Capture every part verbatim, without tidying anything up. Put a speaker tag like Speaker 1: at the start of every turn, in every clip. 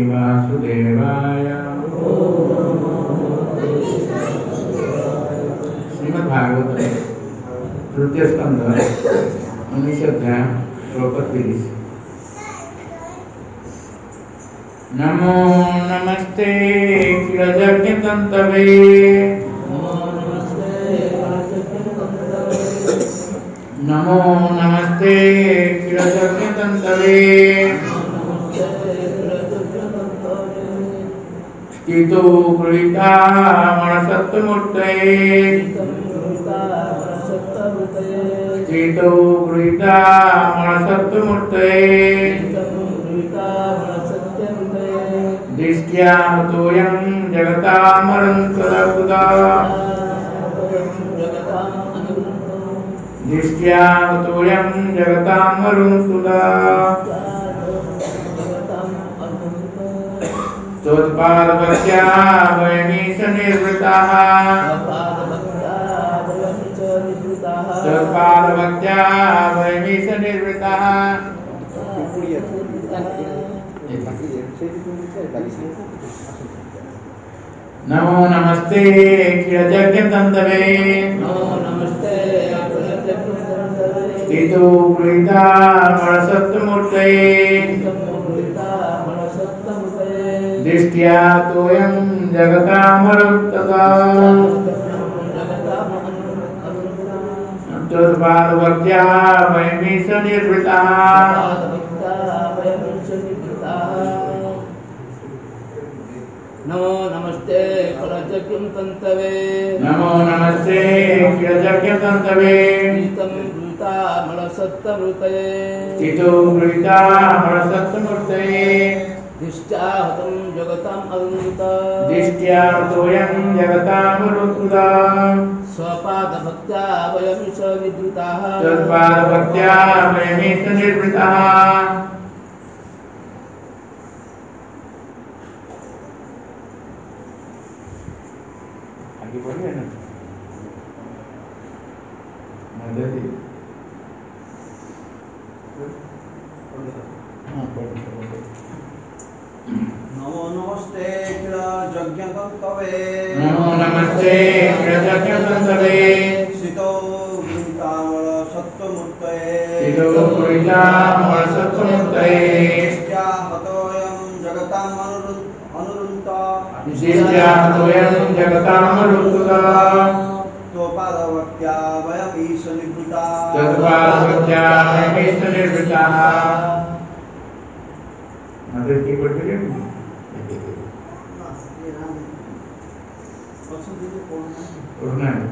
Speaker 1: वासुदेवाय। श्रीमद्भागवत तृतीय स्कंध उन्नीस अध्याय श्लोक तीस। नमो नमस्ते क्षीरजज्ञतन्तवे नमो नमस्ते क्षीरजज्ञतन्तवे स्थितो गृहीता मनसत्त्वमूर्तये स्थितो गृहीता मनसत्त्वमूर्तये दृष्ट्या हतोऽयं जगतामरन्तरबुधा दृष्ट्या हतोऽयं जगतामरन्तरबुधा त्वत्पादभक्त्या वयमीश निर्वृताः त्वत्पादभक्त्या वयमीश निर्वृताः। नमो नमस्ते क्षीरजज्ञतन्तवे स्थितो गृहीता मनसत्त्वमूर्तये दृष्ट्या तोऽयं जगतामरन्तता त्वत्पादभक्त्या वयमीश निर्वृताः।
Speaker 2: नमो नमस्ते क्षीरजज्ञतन्तवे
Speaker 1: नमो नमस्ते क्षीरजज्ञतन्तवे
Speaker 2: स्थितं गृहीता मनसत्त्वमूर्तये
Speaker 1: स्थितो गृहीता मनसत्त्वमूर्तये
Speaker 2: दृष्ट्या हतं जगताम् अनन्ता
Speaker 1: दृष्ट्या तोऽयं जगतामरन्तता
Speaker 2: स्वपादभक्त्या वयमीश निर्वृताः
Speaker 1: त्वत्पादभक्त्या वयमीश निर्वृताः। आगे बढ़िए ना मदद हाँ पढ़
Speaker 3: नमो नमस्ते क्षीरजज्ञतन्तवे
Speaker 1: नमो नमस्ते क्षीरजज्ञतन्तवे
Speaker 3: स्थितो गृहीता मनसत्त्वमूर्तये
Speaker 1: स्थितो गृहीता मनसत्त्वमूर्तये
Speaker 3: दृष्ट्या हतोऽयं जगताम् अनुरुन्ता
Speaker 1: दृष्ट्या तोऽयं जगतामरन्तता
Speaker 3: त्वत्पादभक्त्या वयमीश निर्वृताः
Speaker 1: त्वत्पादभक्त्या वयमीश निर्वृताः। मदद की पढ़ते हैं पढ़ना है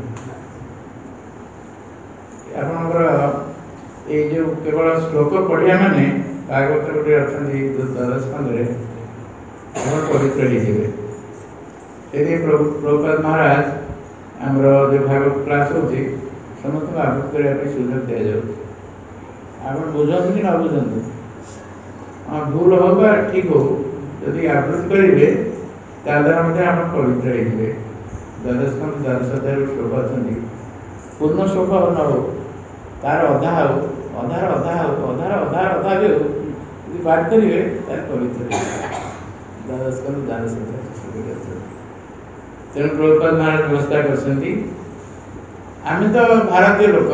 Speaker 1: आपनकर ये जो केवल श्लोक पढ़िया माने भागवत गोटे अच्छा द्वादश स्कंधे आप पवित्र होइए से प्रभुपाद महाराज आमर जो भागवत क्लास होती समस्त आगत करने सुझाव दि जाए आप बुझाते कि न बुझाते हाँ भूल हो बा ठीक हो यदि आवृत्ति करेंगे ताद्वारा आप पवित्र होइए। द्वादश स्कंध द्वादश अध्याय श्लोक अच्छा पूर्ण श्लोक न हो तार अधा हो अधार अधा हो अधार अधार अधा भी हो यदि पाठ करेंगे तार पवित्र द्वादश स्कंध द्वादश अध्याय श्लोक तेणु प्रभुपाद महाराज व्यवस्था करछन्ति आम तो भारतीय लोक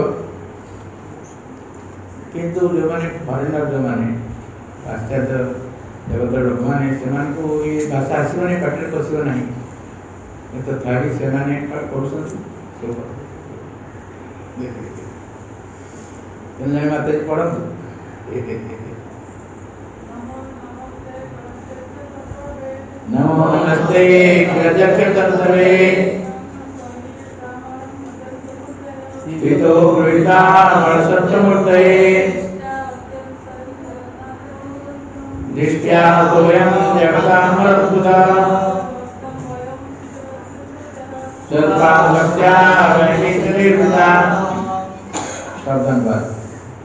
Speaker 1: किंतु जो माने फरेनर जो माने पाश्चात्य जगत लोक मैंने से ये भाषा आसबनी पाटे पशु ना तथापि से माता जी पढ़त नमो नमस्ते क्षीरजज्ञतन्तवे स्थितो गृहीता मनसत्त्वमूर्तये दृष्ट्या तोऽयं जगतामरन्तता त्वत्पादभक्त्या वयमीश निर्वृताः। धन्यवाद।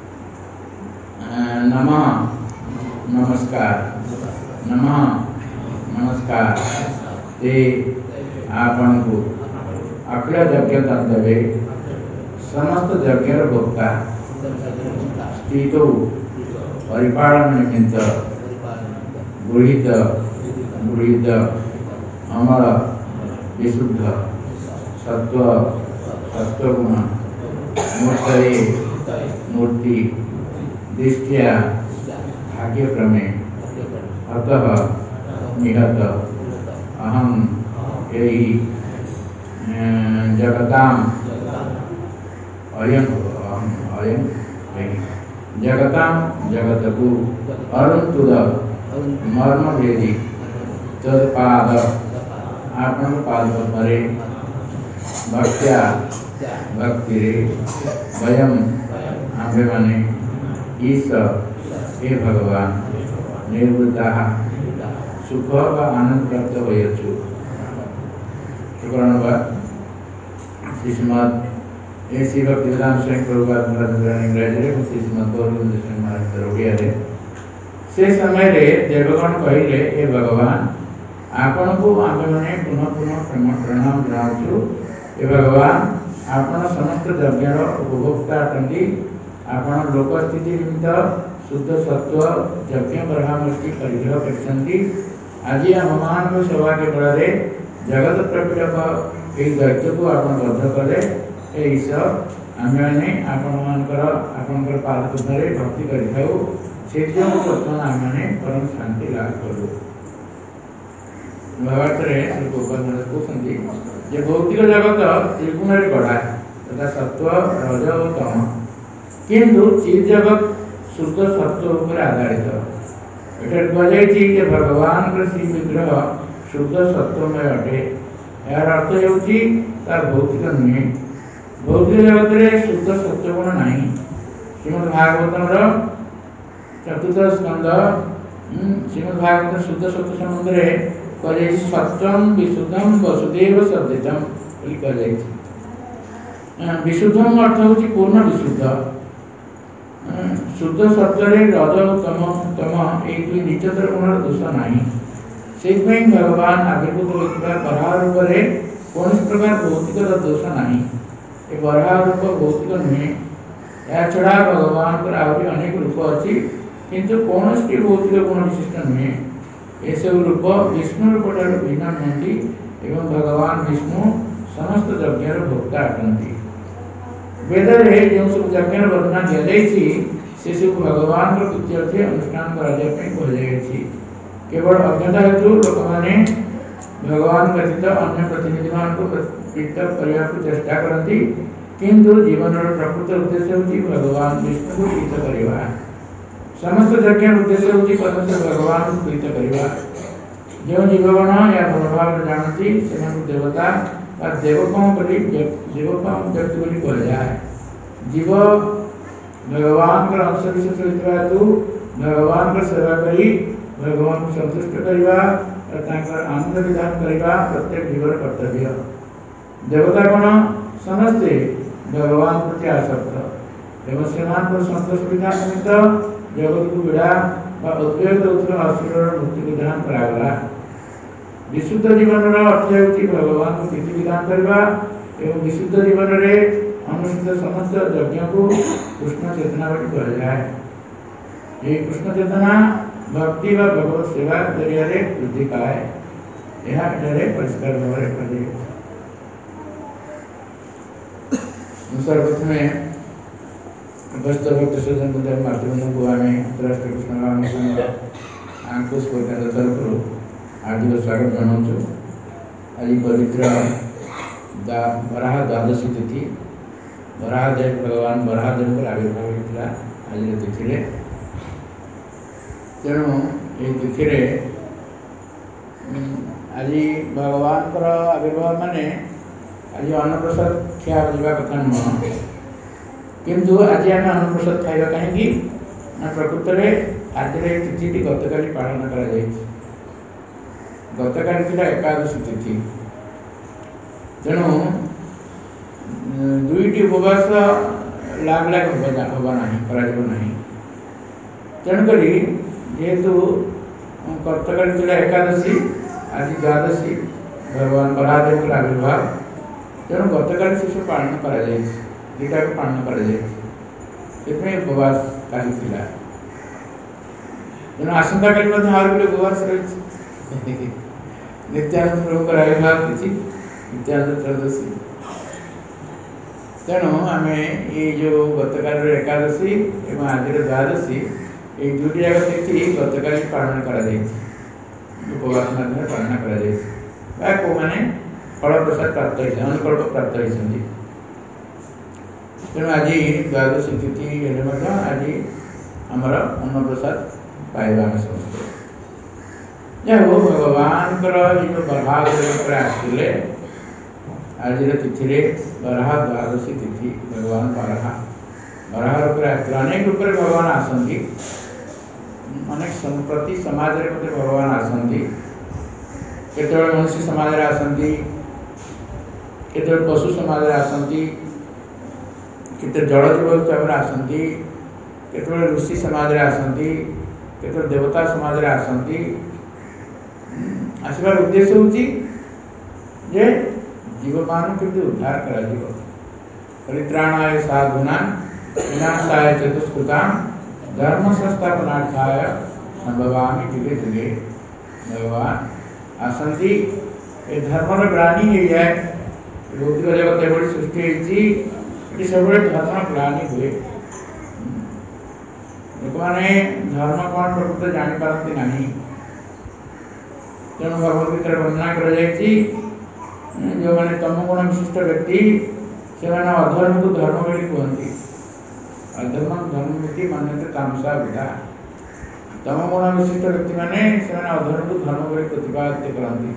Speaker 1: नमः नमस्कार नमः नमस्कार ते आपण को अखिल यज्ञतन्तवे समस्त यज्ञर भोक्ता स्थितो परिपालन निमित्त गृहीत वृद्ध अमर विशुद्ध सत्व सत्वगुण मूर्तये मूर्ति दृष्टिया भाग्यक्रमे अतः निहत अहम यही जगताम अयम अहम अयम यही जगताम जगतकु अरुणतुद मर्मभेदी तत्पाद आपण पाद परे भक्त्या भक्ति वयम आम्भे माने ईश हे भगवान निर्वृता सुख व आनंद प्राप्त होयछु शुक्राणु श्रीमद ए श्री भक्तिवेदांत स्वामी प्रभुपाद महाराज इंग्राजी में श्रीमद गौरवंद स्वामी महाराज ओडिया रे से समय रे देवगण कहिले हे भगवान आपण को आमे माने पुनः पुनः प्रणाम जनाउछु हे भगवान आपण समस्त द्रव्यर उपभोक्ता अटंती आपण लोक स्थिति निमित्त शुद्ध सत्व यज्ञ ब्रह्ममूर्ति परिग्रह करछंती आज आम मान सौभाग्य बଳରେ जगत प्रपीड़क यही दैत्य को आपण बद्ध कले ए ईश्वर आमे माने आपण मानकर आपनकर पाद पद्मरे भक्ति करिथाउ से जो वर्तमान आमे माने परम शांति लाभ करू भागवत रे श्री गोपाल को संति जे भौतिक जगत त्रिगुण रे गढ़ा तथा सत्व रज और तम किंतु चित जगत शुद्ध सत्व ऊपर आधारित एटा कहले जे भगवान के श्री विग्रह शुद्ध सत्वमय अटे यार अर्थ हेउची तार भौतिक नुहे भौतिक जगत रे शुद्ध सत्वगुण नाही श्रीमद् भागवतम रो चतुर्थ स्कंद श्रीमद् भागवत शुद्ध सत्व संबंध रे कहले सत्यम विशुद्धम वसुदेव सद्धितम बोली कहले विशुद्धम अर्थ होची पूर्ण विशुद्ध शुद्ध सत्व रे रज तम तम एक दुई निचतर गुण दोष नाही सेई भगवान आविर्भूत होता बराह रूप रे कौन प्रकार भौतिक दोष नहीं ये बराह रूप भौतिक नुहे या छड़ा भगवान पर आहुरी अनेक रूप अच्छी किंतु कौन भौतिक गुण विशिष्ट नुहे ये सब रूप विष्णु रूप ठार भिन्न नुहति एवं भगवान विष्णु समस्त यज्ञर भोक्ता अटंती वेद रे जो सब यज्ञर वर्णना दिया जायछि से सब भगवान को प्रीत्यर्थे अनुष्ठान करा जाय पई कहल जायछि केवल अज्ञता हेतु लोक माने भगवान व्यतीत अन्य प्रतिनिधि मान को प्रीत करने को चेष्टा करती किंतु जीवन प्रकृत उद्देश्य होती भगवान विष्णु को प्रीत करवा समस्त यज्ञ उद्देश्य होती परमेश्वर भगवान को प्रीत करवा जो जीवगण या मनोभाव जानती से देवता और देवकों बलि देवकों व्यक्ति बलि कह जाए जीव भगवान का अंश विशेष होता हेतु भगवान का सेवा करी भगवान को संतुष्ट करवा और तांकर आनंद विधान करवा प्रत्येक जीवर कर्तव्य देवता गण समस्ते भगवान प्रति आसक्त एवं सेमान पर संतोष विधान निमित्त जगत को विड़ा व उद्वेग उतर असुर मुक्ति विधान करागला विशुद्ध जीवन अर्थ होती भगवान को प्रीति विधान करवा एवं विशुद्ध जीवन रे अनुष्ठित समस्त यज्ञ को कृष्ण चेतना बड़ी कहा जाए ये कृष्ण चेतना भक्ति व भगवत सेवा जरिया रे वृद्धि पाए यह एठारे परिष्कार भाव रे कहे सर्वप्रथमे उपस्थित भक्त सज्जन को मातृबंधु को आमे अंतर्राष्ट्रीय कृष्ण राम संघ अंकुश कोटार तरफ हार्दिक स्वागत जनाऊँ आज पवित्र वराह द्वादशी तिथि वराहदेव भगवान वराहदेव आविर्भाव होता आज तिथि तेणु ये तिथि आज भगवान आविर्भाव माने आज अन्नप्रसाद खिया जावा कथा नुह किंतु आज आम अन्नप्रसाद खाइबा कहीं प्रकृत में आज तिथि गतकाली पालन कर गतकाली थी एकादशी तिथि तेणु दुईटी उपवास लाग लाग हवा ना तेणुक जेहेतु गतकाली थी एकादशी आज द्वादशी भगवान बराहदेव आविर्भाव तेणु गतकाली शिशु पालन करा पालन कर उपवास काली तेणु आसंता काली उपवास रही नित्यानंद प्रभुଙ୍କର आविर्भाव तिथि नित्यानंद त्रयोदशी। तेणु आम ये जो गतकाल एकादशी एवं आज द्वादशी ये दुटी जाक तिथि गतकाल पालन कर उपवास माध्यम पालन कर मैंने फल प्रसाद प्राप्त होती अनुकल्प प्राप्त होती। तेणु आज द्वादशी तिथि आज आमर अन्न प्रसाद पाइबा आम समस्त जहाँ भगवान जो बराह आसते आज तिथि बराह द्वादशी तिथि भगवान बराह बराह रूप आसते अनेक रूप भगवान आसती अनेक प्रति समाज भगवान आसती केत मनुष्य समाज आसती केत पशु समाज आसती केत जल जीव हिसाब आसती केत ऋषि समाज आसती केत देवता समाज आसती आसबार उद्देश्य होची जे जीव मान केमती उद्धार करा जीव परित्राणाय साधुना विनाशाय चतुष्कृतां धर्म संस्थापनार्थाय संभवामि युगे युगे भगवान आसंती ए धर्मर ग्लानि हो जाए भौतिक जगत एभली सृष्टि होती सब धर्म ग्लानि हुए लोक मैंने धर्म कौन प्रकृत जापारती नहीं। तेणु भगवदगीता वर्णना कर जो मैंने तम गुण विशिष्ट व्यक्ति से अधर्म को धर्म बोली कहते अधर्म धर्ममिति मान्यते तामसा विधा तम गुण विशिष्ट व्यक्ति मैंने अधर्म को धर्म बोली प्रतिपाद्य करती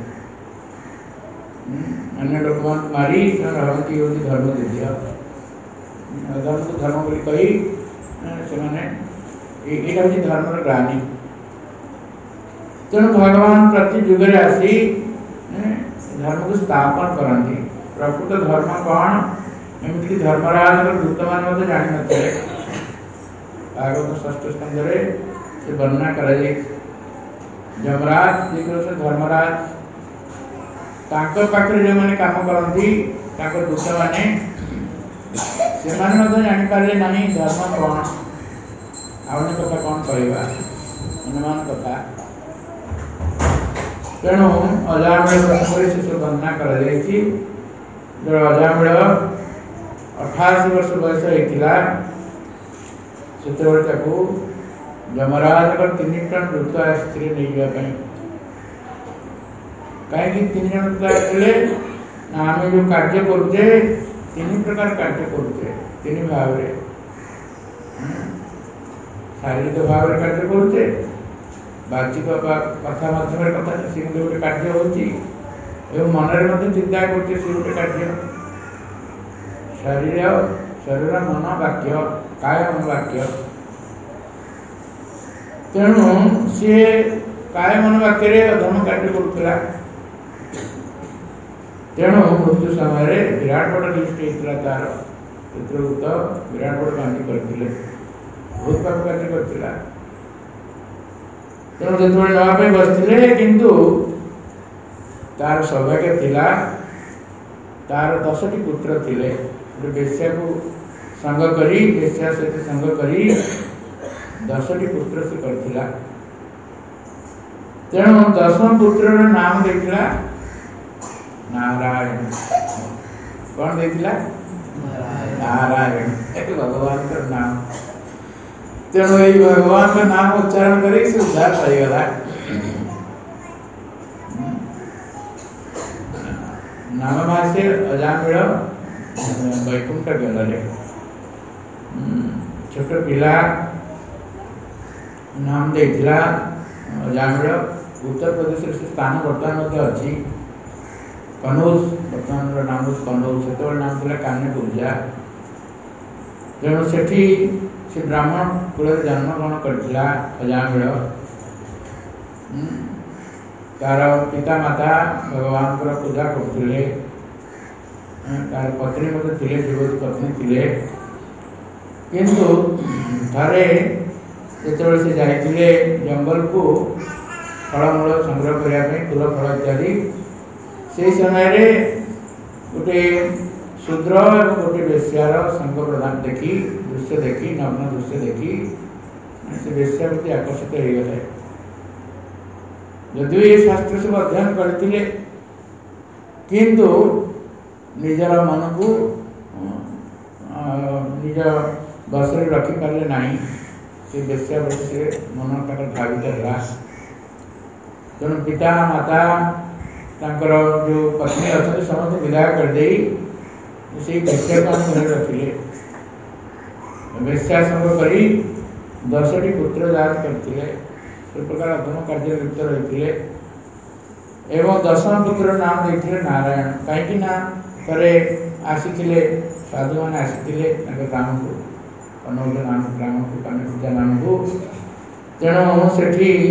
Speaker 1: अन्य लोक मारी भावती हूँ धर्म दिव्य अधर्म को धर्म बोली कही से यहाँ हूँ धर्मर ग्लानि। तेणु भगवान प्रति जुगे आसी धर्म को स्थापन करती प्रकृत धर्म कौन एमती धर्मराज दूत मान जान न भागवत षष्ठ स्कंद से वर्णना कर जमराज से धर्मराज पाखे जो मैंने काम करती दूत मैंने से जापारे ना धर्म कौन आने कथा कौन कहवा अनुमान कथा। तेणु अजामिल प्रसंग से वर्णना कर जो अजामिल अठाशी वर्ष बयस होता से जमराज तीन टन दूत आसते नहीं कहीं तीन जन दूत आसते आम जो कार्य करुचे तीन प्रकार कार्य करुचे तीन भाव शारीरिक भाव कार्य करुचे बाचिक कथा मध्यम कथा सी गोटे कार्य होती मनरे चिंता करते सी गोटे कार्य शरीर शरीर मन वाक्य काय मन वाक्य। तेणु सी काय मन वाक्य अधम कार्य करुला तेणु मृत्यु समय विराट बड़ लिस्ट होता तार चित्रगुप्त विराट बड़ कांति करते बहुत पाप कार्य करता तेणु जो नापी बसते किंतु तार सौभाग्य थिला तार दसटी पुत्र थिले बेश्या को संग करी बेश्या सहित संग करी दसटी पुत्र से करथिला। तेणु दसम पुत्र नाम देखला नारायण कौन देखला नारायण भगवान का नाम। तेणु ये भगवान का नाम उच्चारण करे से उद्धार पाईगला। नाम भाष्य अजामिल वैकुंठ गले छोट पिला नाम देला अजामिल उत्तर प्रदेश से स्थान बर्तमान अच्छी कनौज बर्तमान नाम कनौज से नाम था कान्यपूजा। तेणु से ब्राह्मण कुल जन्म ग्रहण करथिला अजामिल तार पिता माता भगवान पूजा करते तार पत्नी मत थे युवती पत्नी थे किंतु थे जो से जाते जंगल को फलमूल संग्रह करने फूल फल इत्यादि से समय गोटे शूद्र और गोटे बेश्यार संग प्रदान देखी दृश्य देखी नग्न दृश्य देखी से बेश्या प्रति आकर्षित हो गए यदि ये शास्त्र सब अध्ययन करते किंतु निजर मन को निज बस रखिपारे ना से बेश्यावृत्ति से मन तक भावित है। तेणु पिता माता तांकर जो पत्नी अच्छे समस्त विदा करदे से बेश्या को घर रखिले। बेश्या संग करी दसटी पुत्र जात करते से प्रकार अधम कार्य लिप्त रही एवं दशम पुत्र नाम देते नारायण कहीं थे आसी साधु मैंने आसी ग्राम को कनौज नाम ग्राम को कनौजा नाम को तेणु से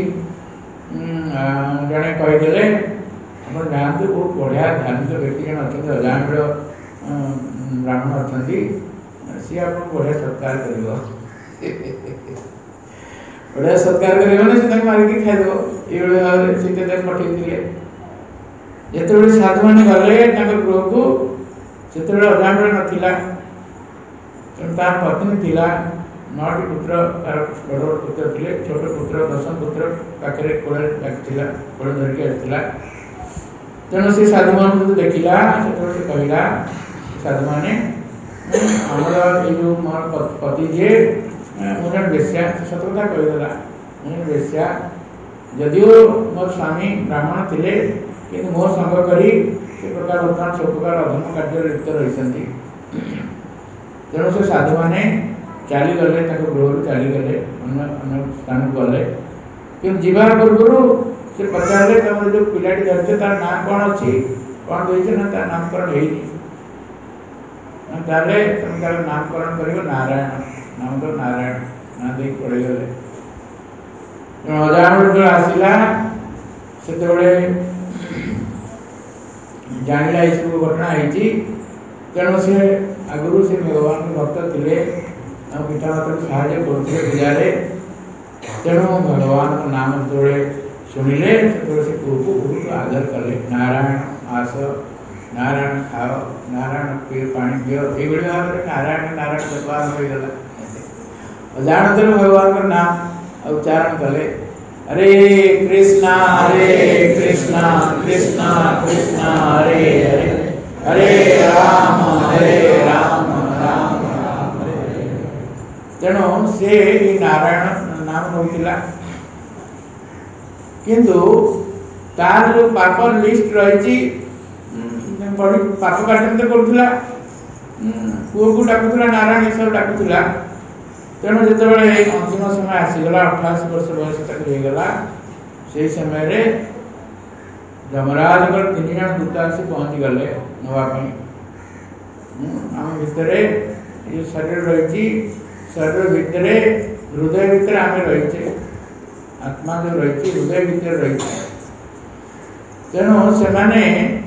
Speaker 1: जड़े कहीदे आप जानते बहुत बढ़िया धार्मिक व्यक्ति जन अच्छा अजामिल ब्राह्मण अच्छा सी आप बढ़िया सत्कार कर बढ़िया सत्कार कर मारिकी खाईदेव ये भाव से पठे जिते साधु मैंने गले गृह को से अजामिल नाला तार पत्नी थी नौटी पुत्र तार बड़ बड़ पुत्र थे छोट पुत्र दशम पुत्र पाखे कोड़े कोड़े धरिकी आसला तेणु से साधु मान जो देखला से कहला साधु मैंने आमर ये जो मोर पति जे मुझे बेश्या सत कथा कहीदेला मुझे बेश्या जदिव मोर स्वामी ब्राह्मण थे कि मो संग करी से प्रकार बर्तमान सब प्रकार अधम कार्य लिप्त रही तेणु से साधु मैंने चली गले गृह चली गले अन्य स्थान को गले कि जीवा पूर्व से पचारे तुम जो पिलाटी धरते तार नाम कौन अच्छी कौन देते ना तार नामकरण है तारे तुम तार नामकरण कर नारायण नाम तो नारायण ना दे पड़े गले अजामिल जो आसला से जानिला ये सब घटना है तेणु से आगुरी से भगवान के भक्त थे पिता माता को साहय करते पूजारे तेणु भगवान का नाम जो शुणिले से पुओ को बहुत आदर कले नारायण आस नारायण खाओ नारायण पी पानी पियो ये भाव में नारायण नारायण व्यवहार हो जानते भगवान का नाम उच्चारण कले हरे कृष्णा हरे कृष्णा कृष्णा कृष्णा हरे हरे हरे राम हरे राम राम राम हरे तेणु से नारायण नाम नौला किंतु तार जो पाप लिस्ट रही बड़ी पाप काटन तो करूला पुओ को डाकुला नारायण ये सब डाकुला तेणु जो अंतिम समय आसीगला अठाशी वर्ष बयस तक होगला से समय यमराज तीन जन दूत आसी पहुँची गले नापी आम भितर ये शरीर रही शरीर भितर हृदय भितर आम रही आत्मा जो रही हृदय भितर रही तेणु से माने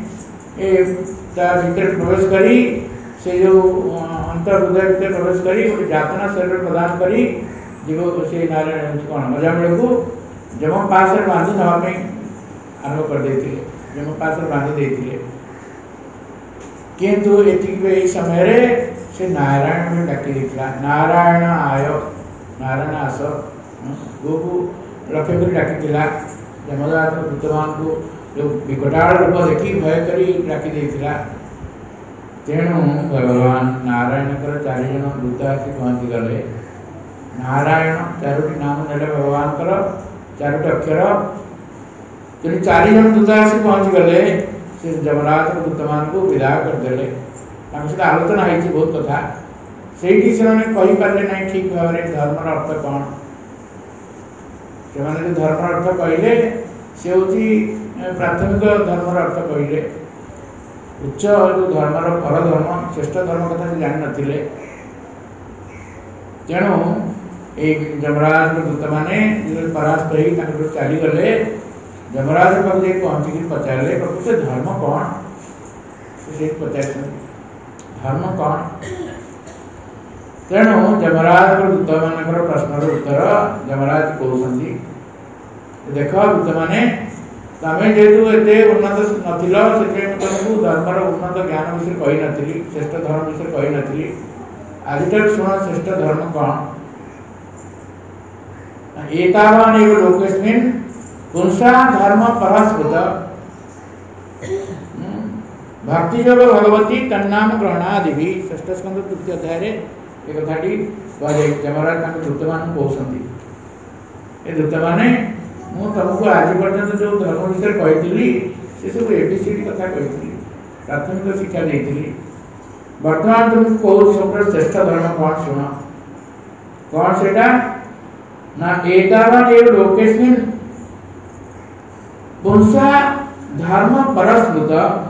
Speaker 1: भीतर प्रवेश करी से जो अंतर हृदय भितर प्रवेश करी गोटे जातना शरीर प्रदान करी जीव से नारायण कौन अजामिल को जम पास बांधी नापी आरंभ कर देते जम पास बांधी देते किंतु ये समय से नारायण में डाकी देता नारायण आय नारायण आस गो को लक्ष्य कर डाकी जमदात दूतमान को जो विकटाल रूप देखी भय करी डाकी देता तेणु भगवान नारायण चारिजन दूत आसी पहुँची गले नारायण चारोटी नाम ने भगवान चारोटी अक्षर तेणु चारिजन दूत आसी पहुँची गले से जमराज दूत मान को विदा करदे सहित आलोचना होती बहुत कथा से पारे ना ठीक भाव में धर्म अर्थ कौन से जो धर्म अर्थ कहले से हूँ प्राथमिक धर्म अर्थ कहले उच्च जो धर्म पर धर्म श्रेष्ठ धर्म कथा से जान नथिले तेणु एक जमराज दूत मैंने परास्त हो चली गले जमराज पाक पहुँचिक पचारे प्रभु से धर्म कौन से पचार धर्म कौन तेणु जमराज दूत मान प्रश्नर उत्तर जमराज कहते देख दूत मैंने तमें जेहेतु एते उन्नत नथिल से तुमको धर्मर उन्नत ज्ञान विषय कही नी श्रेष्ठ धर्म विषय कही नी आज तक शुण श्रेष्ठ धर्म कौन एतावान एव लोकेस्मिन् पुंसा धर्म परस्पृत भक्ति योग भगवती तन्नाम ग्रहणादि भी षष्ठ स्कंद तृतीय अध्याय रे एक कथाटी कह जमराज तांको दूत मान कहउसंती ए दूत माने मु तुमको आज पर्यंत जो धर्म विषय कहितली से सब एबीसीडी कथा कहितली प्राथमिक शिक्षा देइतली वर्तमान तुम को सब श्रेष्ठ धर्म कौन सुन कौन सेटा ना एतावन एव लोकेस्मिन् पुंसा धर्म परस्पृत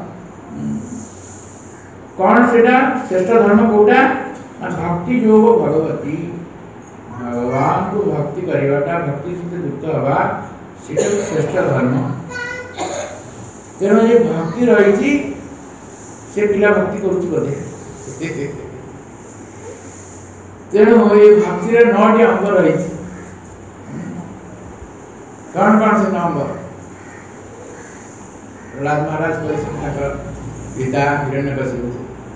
Speaker 1: कौन सेटा श्रेष्ठ धर्म कोटा ना भक्ति योग भगवती भगवान को भक्ति करिवाटा भक्ति से युक्त हवा सेटा श्रेष्ठ धर्म तेणु ये भक्ति रही से पिला भक्ति करुची बोधे तेणु ये भक्ति रे नौटी अंग रही कौन कौन से अंग प्रहलाद महाराज कहते गीता हिरण्यकशिपु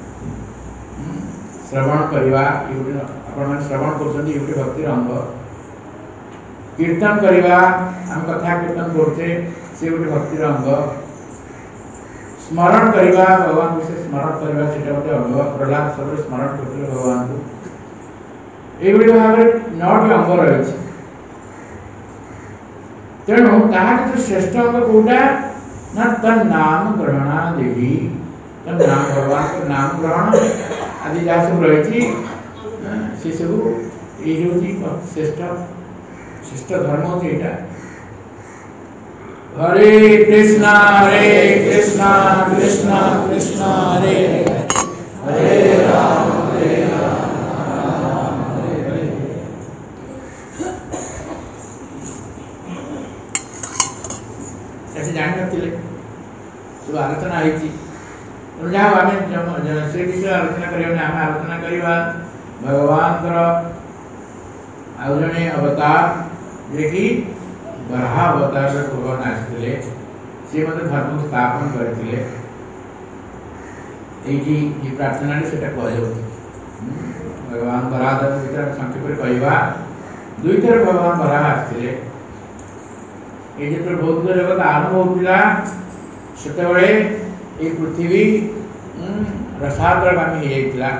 Speaker 1: श्रवण करवा आपण श्रवण कर भक्ति अंग कीर्तन करवा आम कथा कीर्तन करते से गोटे भक्तिर अंग स्मरण करवा भगवान विषय स्मरण करवा से गोटे अंग प्रहलाद सब स्मरण करते भगवान को ये भाव में नौटी अंग रही तेणु तार जो श्रेष्ठ अंग कौटा ना तन नाम ग्रहणा देवी तन नाम भगवान को नाम ग्रहण आदि जहाँ सब रही से सब ये श्रेष्ठ श्रेष्ठ धर्म होती है हरे कृष्णा हरे कृष्णा कृष्णा कृष्णा हरे हरे राम हरे राम हरे हरे ऐसे जान नथिले सब आलोचना होती जहाँ आम से विषय आलोचना करें आम आलोचना करवा भगवान आउ जड़े अवतार जे कि बराह अवतार भगवान आसते सी मत धर्म स्थापन करते ये प्रार्थना से भगवान बराह भर संक्षेप कहवा दुई थर भगवान बराह आसते ये जो भौतिक जगत आरंभ होता से पृथ्वी रसाग्रगामी होता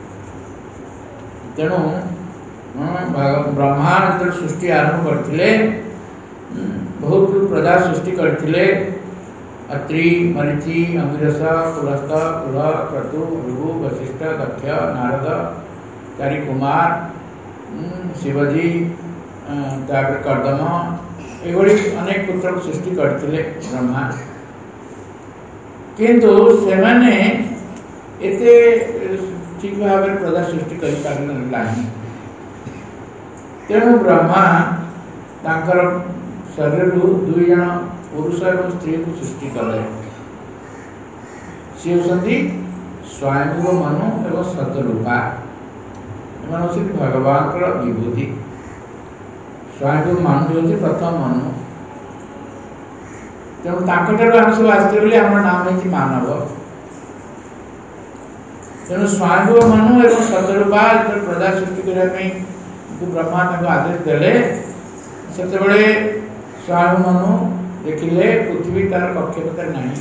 Speaker 1: तेणु ब्रह्मा जो सृष्टि आरंभ करते बहुत प्रजा सृष्टि करते अत्रि मरीचि अंगिरस पुलस्त कुल क्रतु भृगु वशिष्ठ दक्ष नारद चारि कुमार शिवजी कर्दम ये अनेक पुत्र सृष्टि करते ब्रह्मा किंतु से माने एते ठीक भाव में प्रजा सृष्टि कर पारना तेणु ब्रह्मा तांकर शरीर दुई जन पुरुष और स्त्री को सृष्टि कले सी होती स्वयं मनु एवं सतरूपा एम भगवान विभूति स्वयं मनु हूँ प्रथम मनु तेणु ताकठार आम सब आसते बोली आम नाम है मानव तेणु स्वयं मनु एवं सतरूपा जो प्रजा सृष्टि करने ब्रह्मा आदेश देले से स्वयं मनु देखिले पृथ्वी तार कक्षपथ नहीं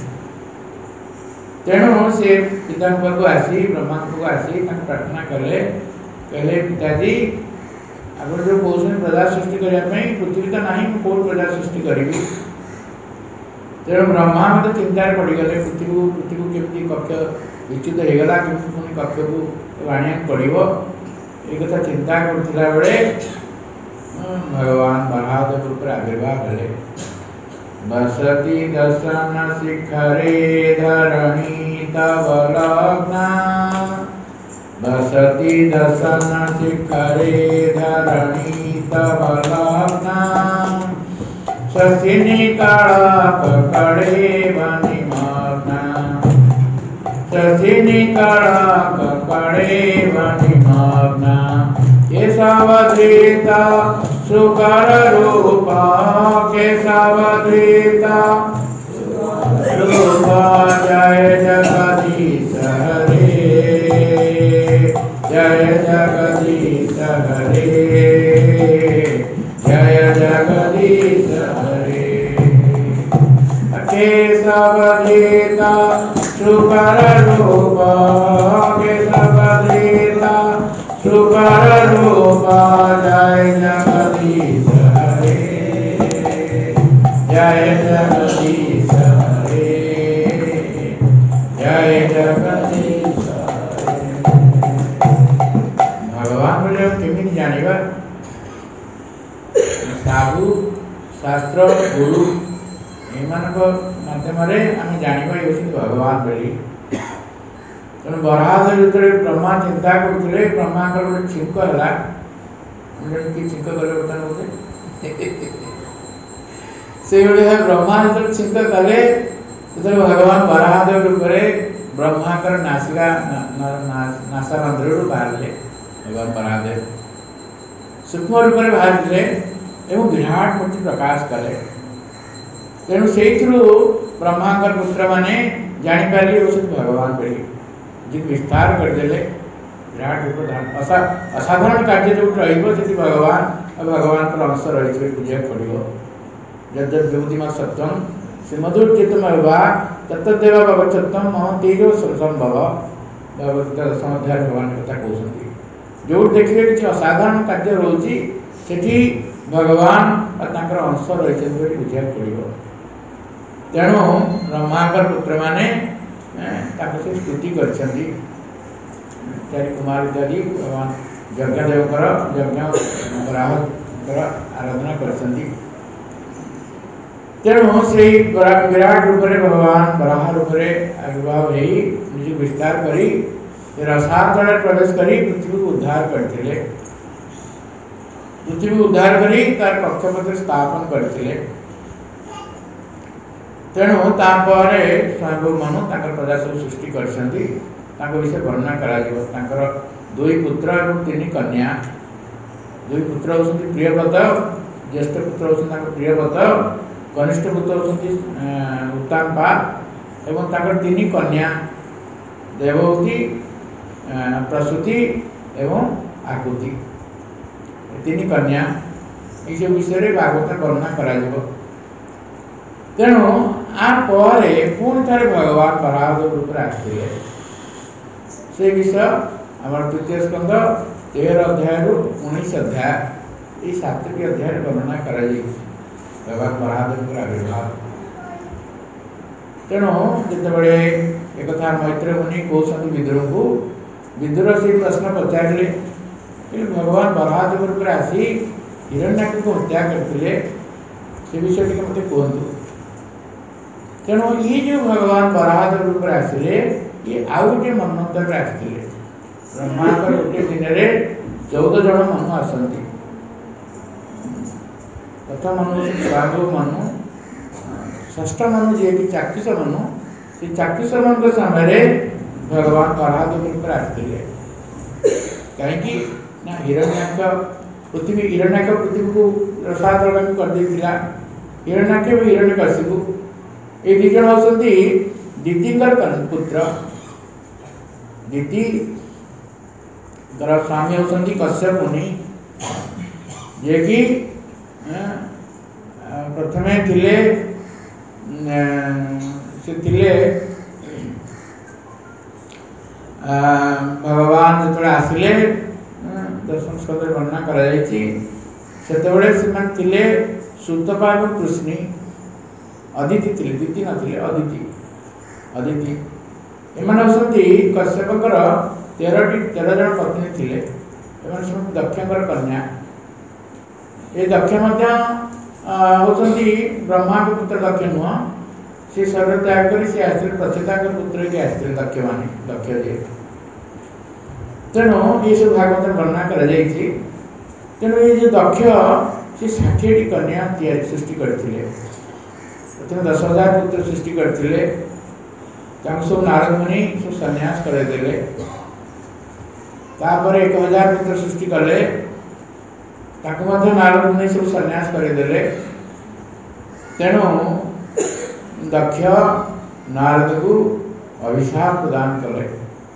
Speaker 1: तेणु से पिता को आसी ब्रह्मा को आसी प्रार्थना कले कहले पिताजी आप जो कौन प्रजा सृष्टि करने पृथ्वी तो नहीं कौन प्रजा सृष्टि करी तेणु ब्रह्मा मत चिंतार पड़गले पृथ्वी पृथ्वी केमती कक्ष विच्युत होगला केमती पुणी कक्ष को आने पड़ो ये कथा चिंता करथिला बेले भगवान बराहदेव ऊपर आविर्भाव हेले बसती दर्शन शिखरे धरणी तव लग्ना बसती दर्शन शिखरे धरणी तव लग्ना शशिनी काला पकड़े बनी मग्ना शशिनी काला पकड़े बनी मग्ना केशवधृता सुकर रूपा केशवधृता रूपा जय जगदीश हरे जय जगदीश हरे जय जगदीश हरे केशवधीता सुकर रूप केशवधीता सुकर रूप जय जगदीश हरे जय जगदीश हरे जय जगदीश हरे। भगवान बोले केमी जानिबा साधु शास्त्र गुरु एमानक माध्यम आम जानिबा ये भगवान बोली तेणु बराह जो ब्रह्मा चिंता करते ब्रह्मा गोटे छिंक है कि छिंक कले बर्तमान बोलते से ब्रह्मा जो छिंक कले भगवान बराहदेव रूप ब्रह्माकर नासिका नासा रंध्र बाहर भगवान बराहदेव सूक्ष्म रूप में बाहर एवं विराट मूर्ति प्रकाश कले तेणु से ब्रह्माकर पुत्र मैंने जापारे भगवान बोली जी विस्तार करदे विराट रूप धारण असाधारण कार्य जो रही भगवान भगवान अंश रही बुझा पड़ो जब विभूतिमा सत्यम श्रीमधुर्चितम तत्देव भगवत्तम मम तेज संभव भगवत दशम अध्याय भगवान कथा कहते जो देखिए किसी असाधारण कार्य रोचे से भगवान अंश रही बुझा पड़ो तेणु ब्रह्माकर पुत्र मैंने से स्तुति कर कुमार इत्यादि भगवान यज्ञदेव यज्ञ बराहर आराधना कर तेणु से विराट रूप में भगवान बराह रूप में आविर्भाव हो निज विस्तार करी रसातल प्रवेश करी पृथ्वी को उद्धार करते पृथ्वी को उद्धार करी तार कक्षपथ स्थापन करते तेणु तापर स्वयं मनु प्रजा सब सृष्टि कर विषय वर्णना कर दुई पुत्र और तीन कन्या दुई पुत्र होती प्रियव्रत ज्येष्ठ पुत्र होती प्रियव्रत कनिष्ठ पुत्र होती उत्ताम्पा एवं तीन कन्या देवहूति प्रसूति एवं आकुति तीन कन्या ये सब विषय भागवत वर्णना करा तेणु आपर पुणी थे भगवान बराहदेव रूप आसते से विषय आम तृतीय स्कंद तेरह अध्याय उन्नीस अध्याय ये सातटी अध्याय वर्णना कर भगवान बराहदेव आविर्भाव तेणु जितेबाला एक कथा मैत्र मुनि कहते विदुर को विदुर से प्रश्न पचारे भगवान बराहदेव रूप आसी हिरण्याक्ष को हत्या करते से विषय टी मत कहतु तेणु ये जो भगवान बराहदेव रूप आसिले ये आउ गोटे मनंतर आसते ब्रह्मांकर गोटे दिन में चौदह जन मनु आसती प्रथम मनु स्वयं मनु षष्ठ मनु जी कि चाक्षुष मनु से चाक्षुष मन समय भगवान बराहदेव रूप आसते कहीं हिरण्याक्ष पृथ्वी हिरण्याक्ष पृथ्वी को रसातल कर हिरण्याक्ष भी हिरण्यकशिपु ये दिज होती दीतिकर पुत्र दीति स्वामी होती कश्यप मुनि जे कि प्रथम थिले से थिले भगवान जो आसिले दर्शन स्कंद वर्णना करा से सुतपा और कृष्णी अदिति थे दीति नथिले अदिति अदिति एमान होती कश्यपकर तेरह तेरह जन पत्नी थिले सब दक्षकर कन्या ये दक्ष होती ब्रह्मा के पुत्र दक्ष नुह से शरीर त्याग कर प्रचेता पुत्र के आसते दक्ष मान दक्ष जी तेणु ये सब भागवत वर्णना कर तेणु ये जो दक्ष से षाठी कन्या सृष्टि करते प्रथम दस हजार पुत्र सृष्टि करते सब नारद मुनि सब सन्यास करदेले तापर एक हजार पुत्र सृष्टि कले नारद मुनि सब सन्यास करदेले तेणु दक्ष नारद को अभिशाप प्रदान कले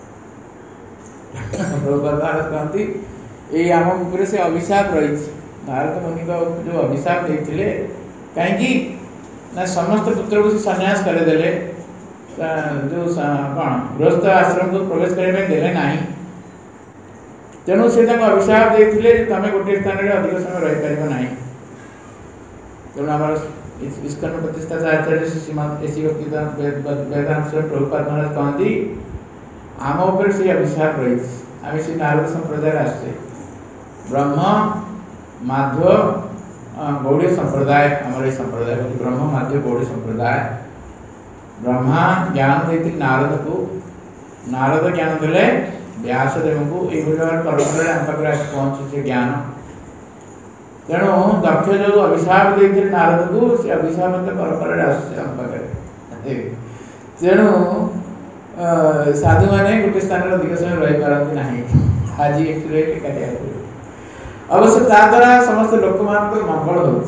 Speaker 1: कहती ये आम ऊपर से अभिशाप रही नारद मुनि को जो अभिशाप देते कहीं ना समस्त पुत्र को संन्यास कर देले जो कौन गृहस्थ आश्रम को प्रवेश करने देले नहीं तेणु से अभिशाप देते तुम गोटे स्थान में अधिक समय रही पार ना तेणु आम इस्कन प्रतिष्ठा आचार्य श्रीमद एसी वेदांत प्रभुपाद महाराज कहती आम उपर से अभिशाप रही आम से नारद संप्रदाय आसचे ब्रह्म माध्व गौड़ी संप्रदाय आम संप्रदाय ब्रह्म माध्य गौड़ी संप्रदाय ब्रह्मा ज्ञान देते नारद को नारद ज्ञान देले व्यासदेव को ये परंपरा आम पाखे पहुंचे ज्ञान तेणु दक्ष जो अभिशाप देते नारद को से अभिशाप परंपरा आम पाखे तेणु साधु मैंने गोटे स्थान अधिक समय रही पारती ना आज एक्चुअली अवश्य ता द्वारा समस्त लोक मान मंगल हो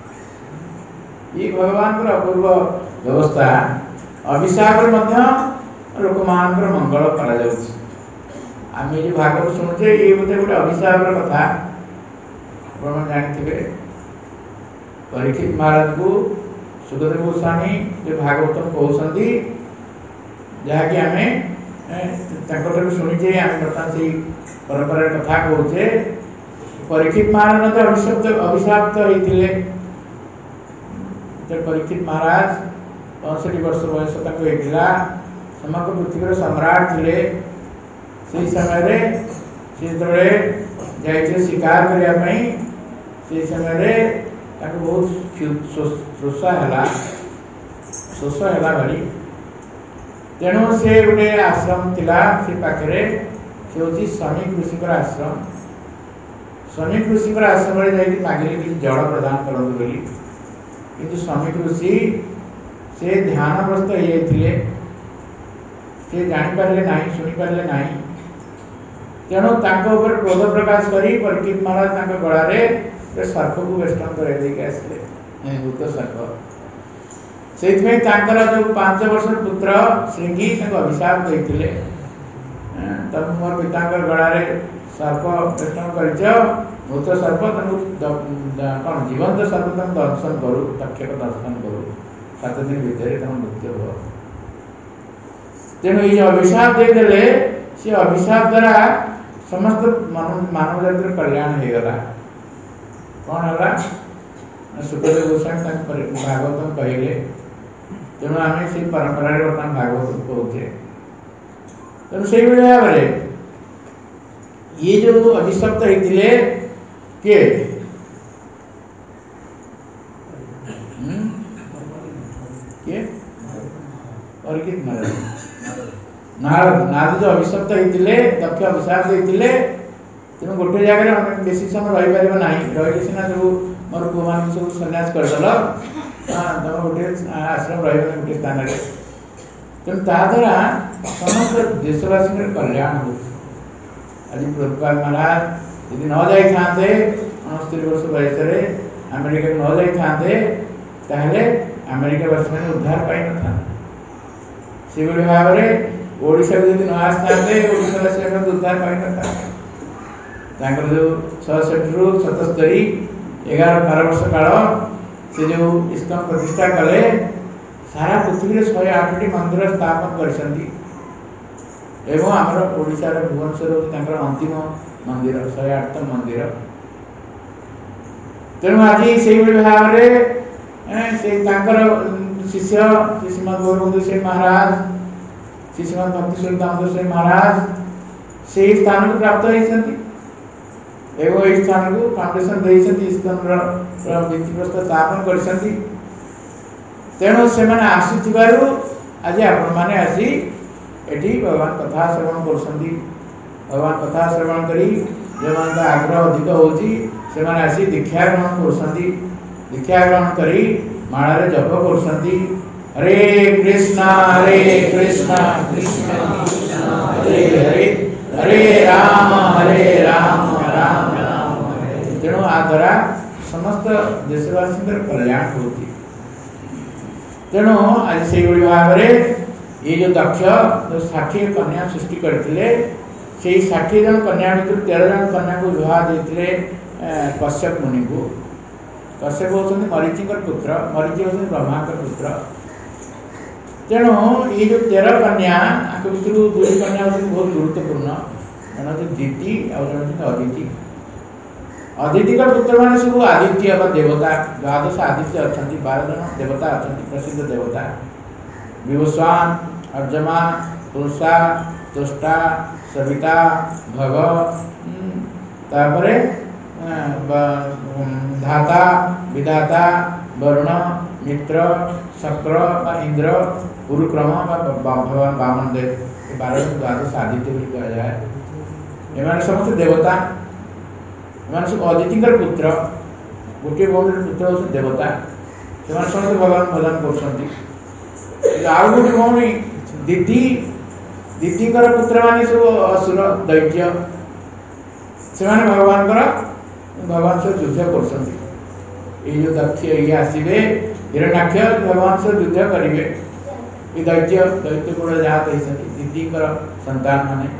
Speaker 1: भगवान अपूर्व व्यवस्था अभिशाप लोक मान मंगल आम ये भागवत शुणुचे ये बोधे गोटे अभिशाप कथा आप जानते परीक्षित महाराज को सुखदेव गोस्वामी जो भागवत कहते जहाँकि आम शुणुचे आम बर्तमान से परंपरा कथा कहे परीक्षित महाराज अभिशप्त अभिशाप्त होते परीक्षित महाराज पैंसठ वर्ष बयस होता समग्र पृथ्वी सम्राट थे से समय से शिकार करने से समय बहुत शोषा है शोष है भारी तेणु से गोटे आश्रम थिला से पाखे से हूँ शमी ऋषि आश्रम शमी ऋषि आश्रम जाकि मागिले कि जल प्रदान करूँ बोली कि शमी ऋषि से ध्यानग्रस्त हो से जापारे ना शुणिपारे ना तेणु क्रोध प्रकाश कर परीक्षित महाराज गलारे सर्प को वेष्टन कर आसले भूत सर्प से जो पांच वर्ष पुत्र श्रृंगी अभिशाप देते तुम मोर पिता गलारे सर्प वेष्टन कर भूत सर्प कौन जीवंत सर्प तुम दर्शन करू तक्षक दर्शन करू सात दिन भितर तुम मृत्यु हो तेणु ये अभिशाप देदेले से अभिशाप द्वारा समस्त मानव जातिर कल्याण हो गला कौन है सुखदेव गोस्वामी भागवत कहले तेणु आम से परंपरा बर्तमान भागवत कहते तेणु से भाव में ये जो अभिशप्त होते किए परीक्षित महाराज नारद नारद जो अभिशप्त होते दक्ष अभिशाप देते तेणु गोटे जगह बेसी समय रही पार ना रही सीना जो मोर पु मान सब सन्यास करदेल तुम गोटे आश्रम रही गोटे स्थान तेणु ता द्वारा समस्त देशवासी कल्याण हो आज प्रभुपाद महाराज यदि न जाते अणस्तरी वर्ष बयस अमेरिका न जाते ताहले अमेरिकावासी मैंने उद्धार पाई न से भाव में ओडिशा को न आसते ओडिशावासी उद्धार पाई न जो छठ रु सतस्तरी एगार बार वर्ष काल से जो इस्कन प्रतिष्ठा कले सारा पृथ्वी शहे आठ मंदिर स्थापन कर एवं आमर ओडिशार भुवनेश्वर अंतिम मंदिर शहे आठ मंदिर तेणु आज से भाव में शिष्य श्री श्रीमद गौरबंदु श्री महाराज श्री श्रीमद भक्ति स्वरूप दामोदर श्री महाराज से स्थान को प्राप्त होती एवं ये स्थान को फाउंडेशन देते इस्कन भित्तिप्रस्तर स्थापन कर तेणु से आसुवर आज आपण मैंने आसी एटी भगवान कथा श्रवण कर भगवान कथा श्रवण करी जो मान आग्रह अधिक होती से आसी दीक्षा ग्रहण कर दीक्षा ग्रहण करी माला जप कर हरे कृष्णा हरे कृष्णा कृष्ण हरे हरे हरे राम हरे राम राम राम तेणु आ द्वारा समस्त देशवासी कल्याण होती तेणु आज से भाव में ये जो दक्ष जो षाठी कन्या सृष्टि करते से षाठी जन कन्या भर तेरह जन कन्या को विवाह देते कश्यप मुनि को कश्यप होउछन्ति मरीचिकर पुत्र, मरीचि होउछन्ति ब्रह्माकर पुत्र। तेणु ये जो तेरह कन्या आंक भितर दुई कन्या होउछन्ति बहुत गुरुत्वपूर्ण, जन होउछन्ति दिति और जन होउछन्ति अदिति। अदिति का पुत्र माने सब आदित्य व देवता, द्वादश आदित्य अछन्ति, बारह जन देवता अछन्ति, प्रसिद्ध देवता विवस्वान, अर्जमा, पुरुषा, तुष्टा, सविता, भग, तापरे धाता, विधाता, वरुण, मित्र, शक्र व इंद्र, गुरुक्रम व भगवान वामन देव, बारह द्वादश आदित्य भी कहा जाए। एमाने समस्त देवता, एमाने सब अदितिकर पुत्र, गोटे भौणी पुत्र होउछन्ति देवता, सेमाने समस्त भगवान भजन करछन्ति। आउ गोटे भौणी दिति, दितिकर पुत्र माने सब असुर दैत्य, सेमाने भगवानकर भगवान से युद्ध करछन्ति। ये जो दक्ष ये आसीबे हिरण्याक्ष भगवान से युद्ध करिवे, ये दैत्य दैत्य गुण जात होइछन्ति दितिकर संतान माने।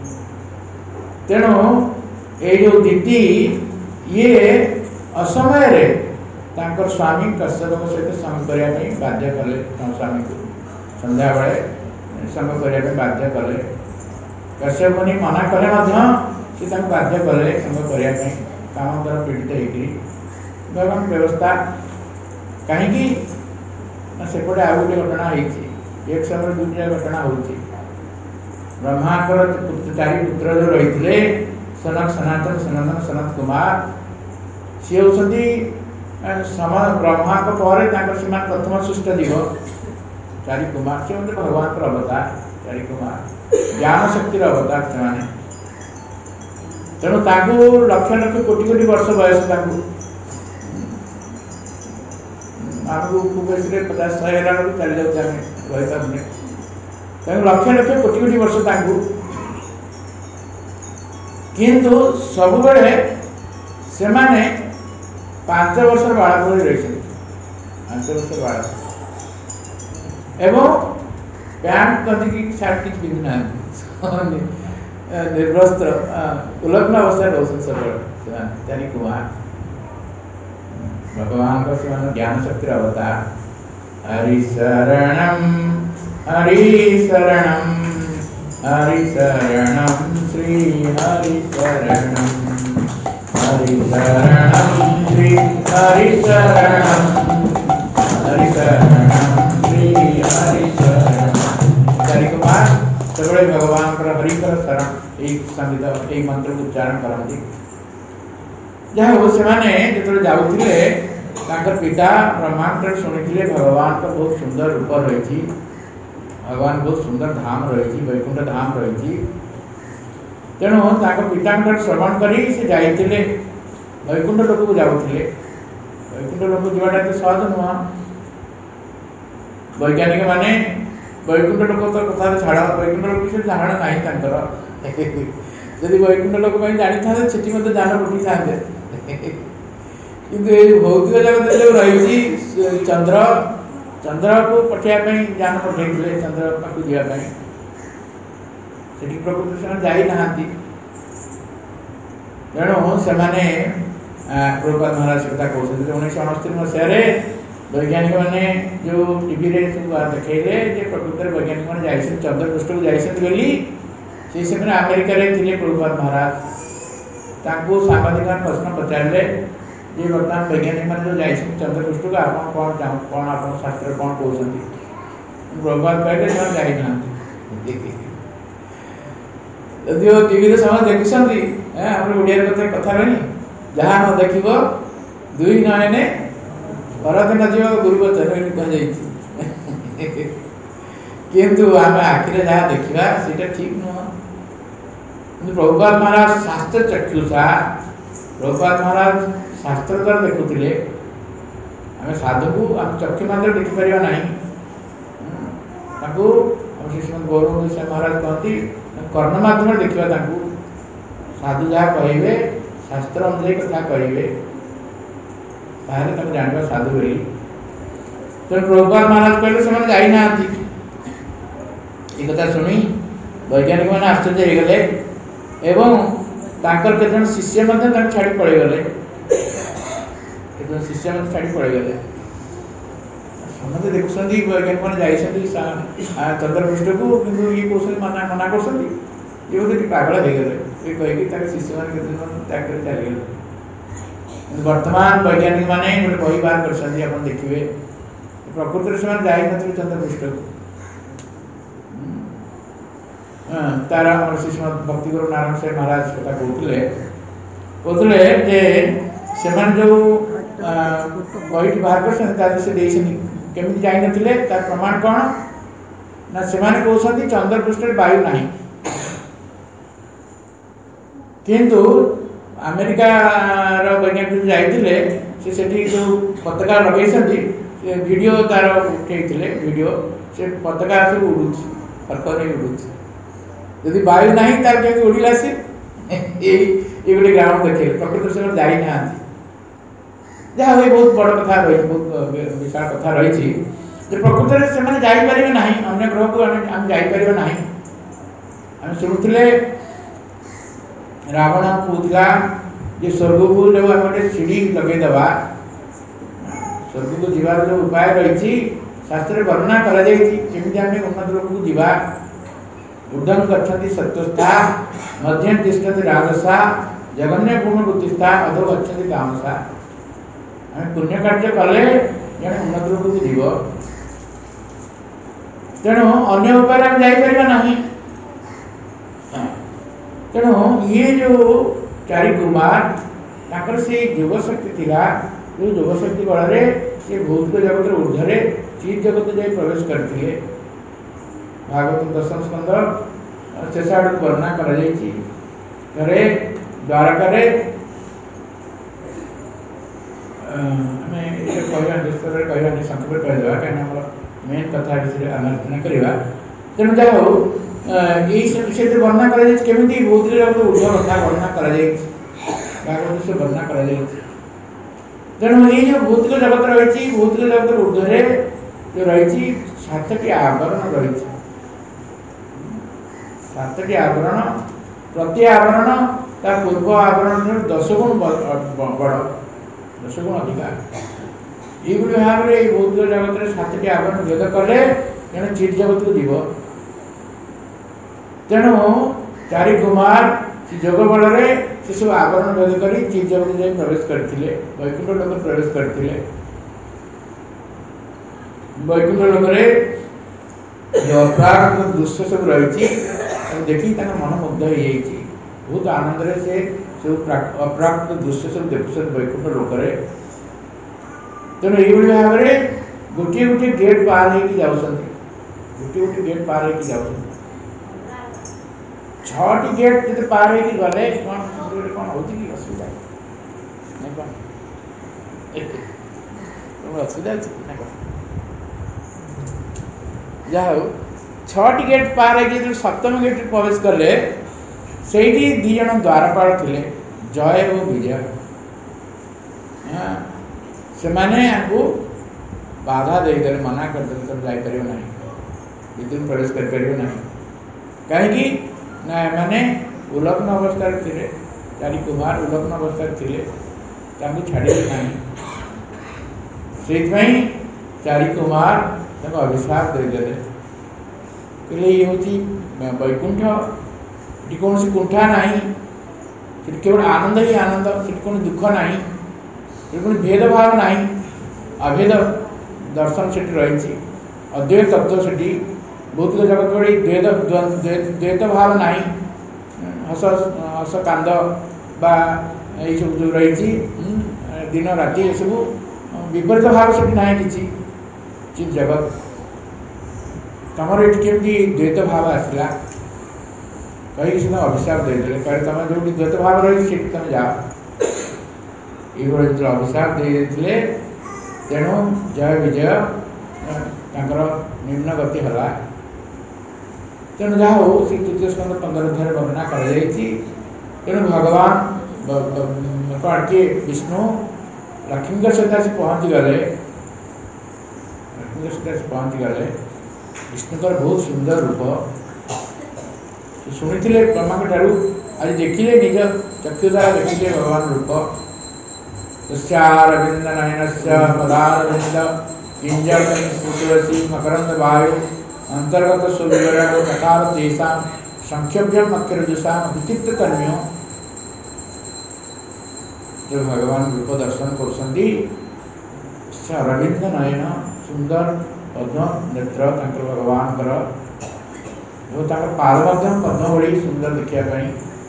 Speaker 1: तेणु ए जो दिति ये असमय रे तांकर स्वामी कश्यप सहित संग करिया पई बाध्य कले, स्वामी को संध्या बेले संग करिया पई बाध्य कले। कश्यप मुनि मना कले मध्य से तांको बाध्य कले संग करिया पई, काम द्वारा पीड़ित होइकरी भगवान व्यवस्था कहीं सेपटे आउ गोटे घटना होती, एक समय दुईटा घटना होती। ब्रह्माकर चारि पुत्र जो रही सनक, सनातन, सनातन, सनत कुमार, सी होउछन्ति ब्रह्मा पर प्रथम सृष्ट जीव चारि कुमार, से भगवान अवतार चारि कुमार, ज्ञान शक्ति अवतार से। तेणु लक्ष लक्ष कोटि कोटि वर्ष बयस, आमको उपवेशे पचास शहे चली जाऊँ रही पारे, तेणु लक्ष लक्ष कोटि कोटि वर्ष, किंतु सब बेले से माने पांच वर्ष बालक भली रही, पांच वर्ष बालक एवं पैंट कदी की सार्ट किसी पिंधि ना, निर्वस्त्र उलग्न अवस्था रोशन सब चारि कुमार भगवान का से ज्ञान शक्ति अवतार। हरि शरणम हरि शरणम हरि शरणम श्री हरि शरणम हरि शरणम श्री हरि शरणम हरि शरणम श्री हरि शरणम। चारि कुमार सबले भगवान कर हरि कर शरण एक संगीत एक मंत्र उच्चारण करती। जहाँ हो सेमाने जो जाऊे पिता ब्रह्मांड शुणी भगवान का बहुत सुंदर रूप रही, भगवान बहुत सुंदर धाम रही, वैकुंठ धाम रही। तेणु पिता श्रवण कर वैकुंठ लोक को जाऊे, वैकुंठ लोक जावाटा तो सहज नुह। वैज्ञानिक माने वैकुंठ लोक तो कथा छाड़, वैकुंठ लोक विषय धारणा ना, जदि वैकुंठ लोक जानी था से जान उठी था, किंतु ये भौतिक जगत जो रही चंद्र, चंद्र को पठाइबा जान पठे, चंद्र पाक जावाई से प्रकृति से जाना। तेणु से प्रभुपाद महाराज कथा कहते उन्नीस अणस्तरी मसीह वैज्ञानिक मैंने जो टीवी रे देखले प्रकृत वैज्ञानिक मैंने चंद्र पृष्ठ को जाइए, से अमेरिका थे प्रभुपाद महाराज। सांबादिक प्रश्न पचारे ये बर्तमान वैज्ञानिक मैंने जो जाइए चंद्र पृष्ठ को आप कौन कौन आप शास्त्र कौन कहते, प्रभुपाद कहते जाना जो टीवी समस्त देखुं आम ओडिया कथा कथा नहीं जहाँ न देख दुई नयने भरत न जीव गुरुवचन कह किंतु आम आखिरे जहाँ देखा सीटा ठीक नुह। प्रभुपाद महाराज शास्त्र चक्षुषा, प्रभुपाद महाराज शास्त्र द्वारा देखुले, आम साधु को आम चक्षु मात्र देखिपर ना। श्रीमद गौरव महाराज कहती कर्ण माध्यम देखा, साधु जहाँ कहे शास्त्र अनुजाई कथा कहे जाना साधु बोली। तो प्रभुपाद महाराज कहले से जाना कथा शुणी वैज्ञानिक मैंने आश्चर्य हो गले एवं तांकर केतन शिष्य छाड़ी पड़े गले। तो शिष्य मैंने छाड़ी पड़ेगले समझते देखुं वैज्ञानिक मैंने जाइए चंद्रपृष्ठ को किंतु ये कौन मना मना कर ये बोधे पागल हो गए ये कहीकि शिष्य मैंने केते दिन त्याग कर चलीगले वर्तमान वैज्ञानिक मैंने गोटे बही बाहर कर देखिए प्रकृति से जाइन चंद्रपृष्ठ को तार आम श्रीमद भक्ति गुरु नारायण साहेब महाराज कथा कहते कहते जे से जो बहीटी बाहर कर केमी जान तार प्रमाण कौन ना से कहते चंद्रपृष्ठ वायु ना किंतु अमेरिका वैज्ञानिक जाते से जो पताका लगे वीडियो तार उठे वीडियो से पताका सब उड़ू फर्क नहीं उड़ू यदि वायु ना तार के उड़िला सी ये गोटे ग्राउंड देखे प्रकृति से जाई ना जहाँ हुए बहुत बड़ कथा रही बहुत विशाल कथा रही प्रकृति से जापर ना अन्य ग्रह को आम जापर ना आम शुणुले रावण कहला जे स्वर्ग को जो आम गोटे सीढ़ी लगेदबा स्वर्ग को जीवार जो उपाय रही शास्त्र वर्णना करमी आम उन्नत लोक को जीवा ऊर्धम गच्छन्ति सत्वस्था मध्यम तिष्ठति राजसा जगन्य पूर्ण बुद्धिस्था अधो गच्छन्ति तामसा आम पुण्य कार्य कले जड़े उन्नत लोक को जीव तेणु अन्य उपाय आम जापर ना तेणु ये जो चारि कुमार से योगशक्ति थिला जो योगशक्ति बल से भौतिक जगत ऊर्धरे चित जगत जाए प्रवेश करते भागवत दशम स्कंद शेष आड़ वर्णना करे द्वारका कहवा संक्षेप कहीदेवा कहीं मेन कथा विषय आलोचना करवा तेणु जहा हो विषय वर्णना करमी भौतिक जगत ऊर्ध कथा वर्णना भागवत से वर्णना कर तेणु ये जो भौतिक जगत रही भौतिक जगत ऊर्धरे जो रही सातटी आवरण रही सातटी आवरण प्रति आवरण ता पूर्व आवरण दस गुण बड़ दस गुण अधिका ये भाव में भौतिक जगत में सातटी आवरण भेद कले तेणु चित जगत को जीव तेणु चारि कुमार जोग बल से सब आवरण भेद कर चित जगत जाए प्रवेश करते वैकुंठ लोक प्रवेश करते वैकुंठ लोक जो अपराध दृश्य सब रही देखी मन मुग्ध हो बहुत आनंद से सब अपराध दृश्य सब देखुन वैकुंठ लोक तेणु ये भाव में गोटे गोटे गेट पार हो गोटे गोटे गेट पार हो जा छटी गेट जो पार हो गले कौन कौन हो असुविधा असुविधा जहा छटी गेट पार हो सप्तम गेट प्रवेश कले से दीज द्वारपाल थे जय और विजय से माने आपको बाधा देदे मना करदे सब जापर ना विद्युत प्रवेश करना कहीं ना मैंने उलग्न अवस्था थे चारि कुमार उलग्न अवस्था थे छाड़े ना से चारि कुमार अभिशाप देदे कहले ये हूँ वैकुंठ ये कौन सी कुंठा ना केवल आनंद ही आनंद से कौन दुख ना कौन भेदभाव ना अभेद दर्शन से रही अद्वैत तत्व से भौतिक जगत बड़ी द्वैत द्वैत भाव ना हस हस कांद बा ये सब जो रही दिन राति ये सब विपरीत भाव से ना कि चित जगत तुम ये केमती द्वैत भाव आसला कहीं से अभिशाप देदेले कहे तुम जो द्वैत भाव रही से तुम जाओ ये जो अभिशाप दे तेणु जय विजय निम्न गति है तेणु जहाँ हो श्री तृतीय स्कंद पंद्रह अध्याय वर्णना कर भगवान कौन किए विष्णु लक्ष्मी सहित से पहुँची गले लक्ष्मी सहित से पहुँची गले विष्णुकर बहुत सुंदर रूप शुणी ब्रह्मा ठारू आज देखिले निज चक्षु द्वारा देखिले भगवान रूप तस्यारविंद नयनस्य पदारविंद किंजल तुलसी मकरंद वायु अंतर्गत सुविवरण प्रकार तेषां संक्षेप्यम अक्षरजुषां विचित्र तन्मयो जो भगवान रूप दर्शन करसंदी अरविंद नयन सुंदर पद्म नेत्र तांकर भगवान कर जो तांकर पाद मध्यम पद्म भली सुंदर देखिया पई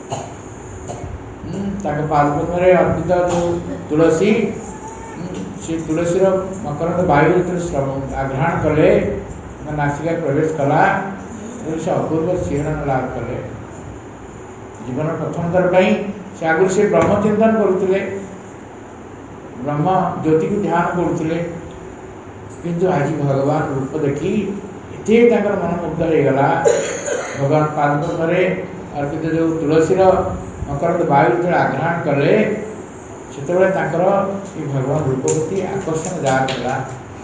Speaker 1: तांकर पाद पद्म रे अर्पित जो तुलसी से तुलसी रो मकरंद वायु जो श्रवण आग्रहण कले नासिका प्रवेश कला से अपूर्व शिहरण लाभ कले जीवन प्रथम थर पई से आगुर से ब्रह्म चिंतन करुले ब्रह्म ज्योति को ध्यान करुले किंतु आज भगवान रूप देखी एते तांकर मन मुग्ध हो गला भगवान पाद रे अर्पित जो तुलसी रो मकरंद वायु जो आग्रहण कले सेतेबेले तांकर ई भगवान रूप प्रति आकर्षण जागला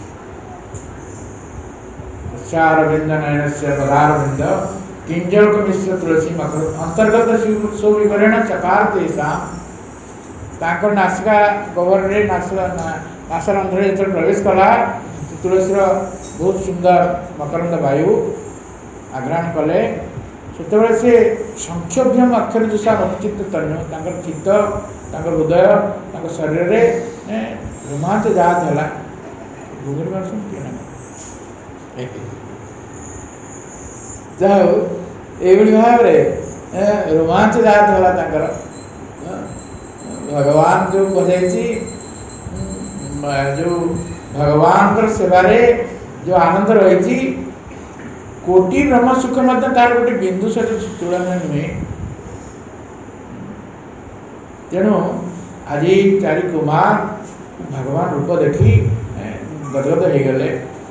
Speaker 1: चारविंद नयनस्य पदारविंद किंजल मिश्र तुलसी मकर अंतर्गत सो विवरण चकार तेषां तांकर नासिका गवर रे नासिका नासरंध्र रे जब प्रवेश कला तुलसी रो बहुत सुंदर मकरंद वायु आग्रहण कले सेतेबेले से संक्षोभ्यम अक्षर जुषा चित्त तन्य तांकर चित्त तांकर हृदय तांकर शरीर रे रोमांच जात हला गुगल वर्षन केना जाओ एवली भाव रे रोमांच जात होला तांकर भगवान जो कहेची जो भगवान कर सेवा रे जो आनंद रहिची कोटि ब्रह्म सुख मध्य तार गोटे बिंदु से तुलना नुहे तेणु आज चारि कुमार भगवान रूप देखी गदगद हो गले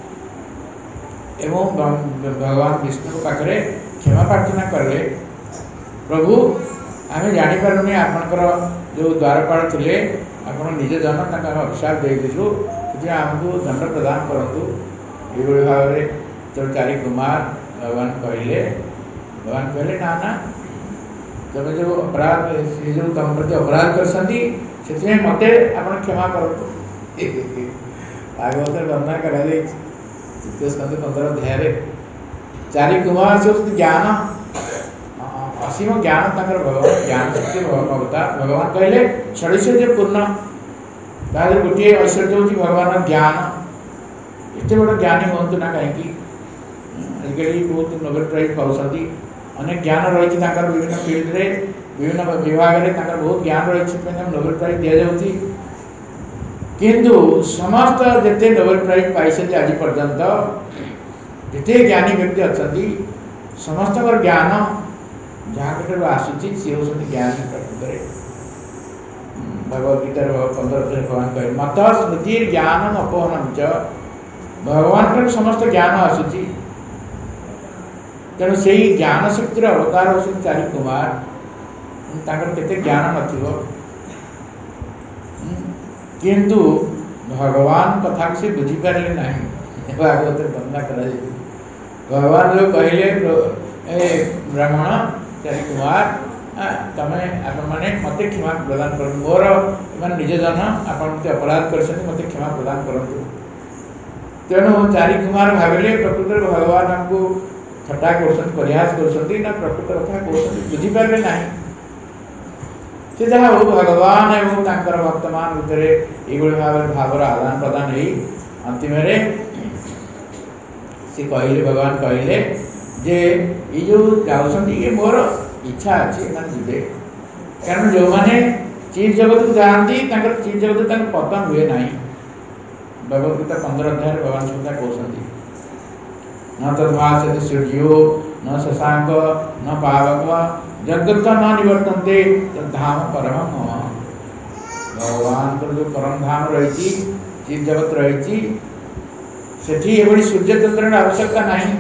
Speaker 1: एवं भगवान विष्णु पाखरे क्षमा प्रार्थना कले प्रभु आम जापारे आपणकर जो द्वारपाल थे आप निज जन अभिशाप देलु से आमको दंड प्रदान करूँ ये भाव में जो चारि कुमार भगवान कहले भगवान कहले ना ना तुम जो अपराध से जो तुम प्रति अपराध कर मत आप क्षमा करूँ भागवत वर्णना करा स्कंद पंद्रह अध्याय चारि कुमार से ज्ञान असीम ज्ञान भगवान ज्ञान शक्ति भगवता भगवान कहले षडैश्वर्य पूर्ण तार गोटे ऐश्वर्य हूँ भगवान ज्ञान एत बड़ ज्ञानी हूँ ना कहीं आजिकल बहुत नोबेल प्राइज पाँच अनेक ज्ञान रही विभिन्न फील्ड रे विभिन्न विभाग में बहुत ज्ञान रही नोबेल प्राइज दि जाऊँगी किंतु समस्त जिते नोबेल प्राइज पाई आज पर्यंत जिते ज्ञानी व्यक्ति अच्छा समस्त ज्ञान जहाँ कटर आसूची सी हूँ ज्ञानी प्रकृत भगवदगीतार पंद्रह भगवान कहे मत स्मृति ज्ञान अपहनम च भगवान समस्त ज्ञान आसूची तेणु से ज्ञान शक्तिर अवतार हो चारि कुमार केते ज्ञान नथिबो किंतु भगवान कथा से बुझी पारे ना भागवत वर्णना कर भगवान जो कहले ब्राह्मण चारि कुमार तमें आपण मैंने मत क्षमा प्रदान कर मोर मान निज जन आपन अपराध कर मत क्षमा प्रदान करूँ तेणु चारि कुमार भाविले प्रकृत भगवान हमको थट्टा कर प्रयास कर प्रकृत कथा कहते बुझीपारे ना से जहाँ हो भगवान एवं वर्तमान भितर ये भाव भावर आदान प्रदान हो अंतिम से कहले भगवान कहले जे ये जो जाऊँ ये मोर इच्छा अच्छी जी कारण जो मैंने चीज जगत को जाती चीज जगत तक पतन हुए ना भगवदगीता पंद्रह अध्याय भगवान सुधा कहते न तद्भासते सूर्यो न शशांक न पावक जगत न निवर्तनते धाम परम भगवान को जो परम धाम रही चीज जगत रही से सूर्य चंद्र आवश्यकता नहीं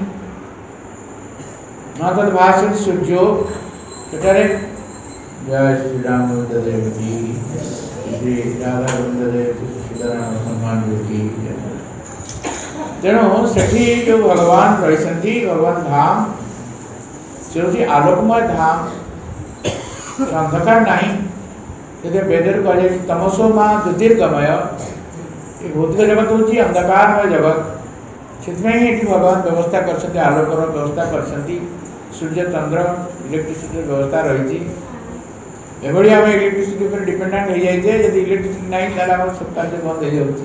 Speaker 1: न तद्भासते सूर्यो सेठारे जय श्री राम देव की श्री राधा देव सीताराम हनुमान जी की तेणु सेठी जो भगवान रही भगवान धाम से हूँ आलोकमय धाम अंधकार नहीं यदि वेदर कहे तमसो माँ ज्योतिर्गमय ये भौतिक जगत हूँ अंधकारमय जगत से भगवान व्यवस्था कर आलोकर व्यवस्था कर सूर्य चंद्र इलेक्ट्रिसिटी व्यवस्था रही एभली आम इलेक्ट्रिसिटी पर डिपेंडेंट हो जाए जब इलेक्ट्रिसिटी ना सब कार्य बंद हो जाए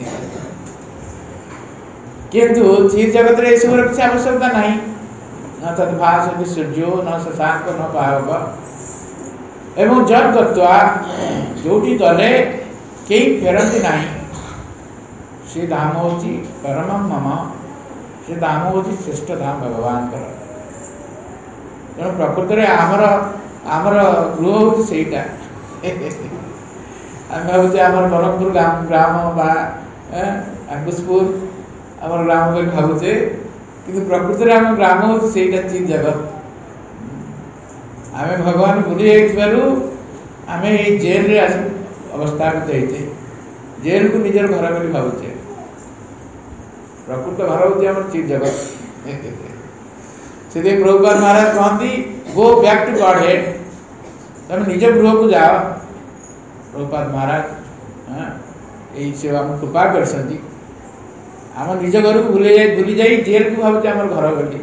Speaker 1: किंतु चीज जगत में सब किसी आवश्यकता नहीं न तद्भाषति सूर्यो न शशांक न पावक एवं जब गत्वा जोटी गले कई फेरती ना से धाम हूँ परम मम से धाम हूँ श्रेष्ठ धाम भगवान तेणु प्रकृत में आमर आमर गृह हूँ सेटा आम भावुचे आम ब्रह्मपुर ग्राम ग्राम बा अंकुशपुर आम ग्राम भावुचे कि प्रकृत में आम ग्राम हूँ सेटा चीज जगत आम भगवान भूली जाइबारु आम ये जेल रे आस अवस्थापित होते जेल को निजर घर बोली भावुचे प्रकृत घर हूँ आम चीज जगत से प्रभुपाद महाराज कहती go back to Godhead तुम निज गृह को जाओ प्रभुपाद महाराज यही सेवा कृपा कर आम निज घर को भूली जाए भूली जाए जेल को भावुचे आम घर बोली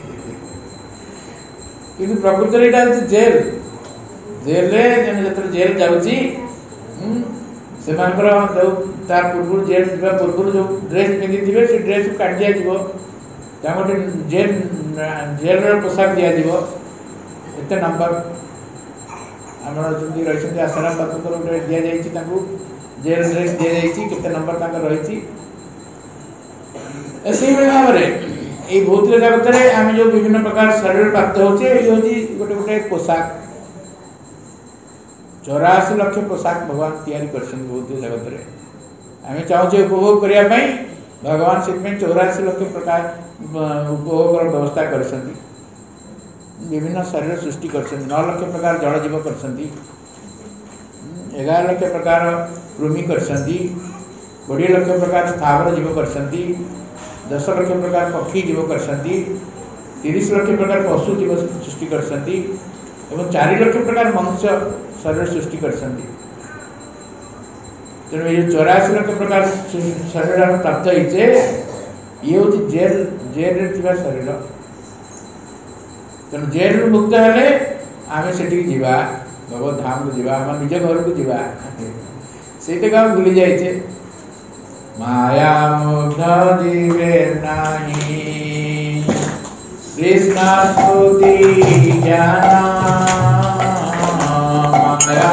Speaker 1: कि प्रकृत में यहाँ जेल जेल जो जेल जाऊँगी से तार पूर्व जेल जा पूर्व जो ड्रेस पिंधि थे से ड्रेस को काट दिया गोटे जेल जेल पोशाक दि एत नंबर आम रही आसाराम बाबू गोटे दि जाए जेल ड्रेस दि जाते नंबर रही भाव में ये भौतिक जगत में आम जो विभिन्न प्रकार शरीर प्राप्त होचे ये हूँ गोटे गोटे पोशाक चौराशी लक्ष पोशाक भगवान तैयारी कर भौतिक जगत में आम चाहूँ उपभोग करने भगवान से चौराशी लक्ष प्रकार उपभोग व्यवस्था कर विभिन्न शरीर सृष्टि कर नौ लक्ष प्रकार जल जीव कर एगार लक्ष प्रकार कृमि कर कोड़े लक्ष प्रकार स्थावर जीव कर दस लक्ष प्रकार पक्षी जीव कर तीस लक्ष प्रकार पशु जीव सृष्टि कर चार लक्ष प्रकार मनुष्य शरीर सृष्टि कर तेणु ये चौराशी लक्ष प्रकार शरीर प्राप्त होते ये हूँ जेल जेल शरीर तेणु जेल मुक्त हेले आम से भगवत धाम को जावा आम निज घर को जावा से भूली जाए माया मुग्ध जीवे नाही कृष्ण स्तुति ज्ञान माया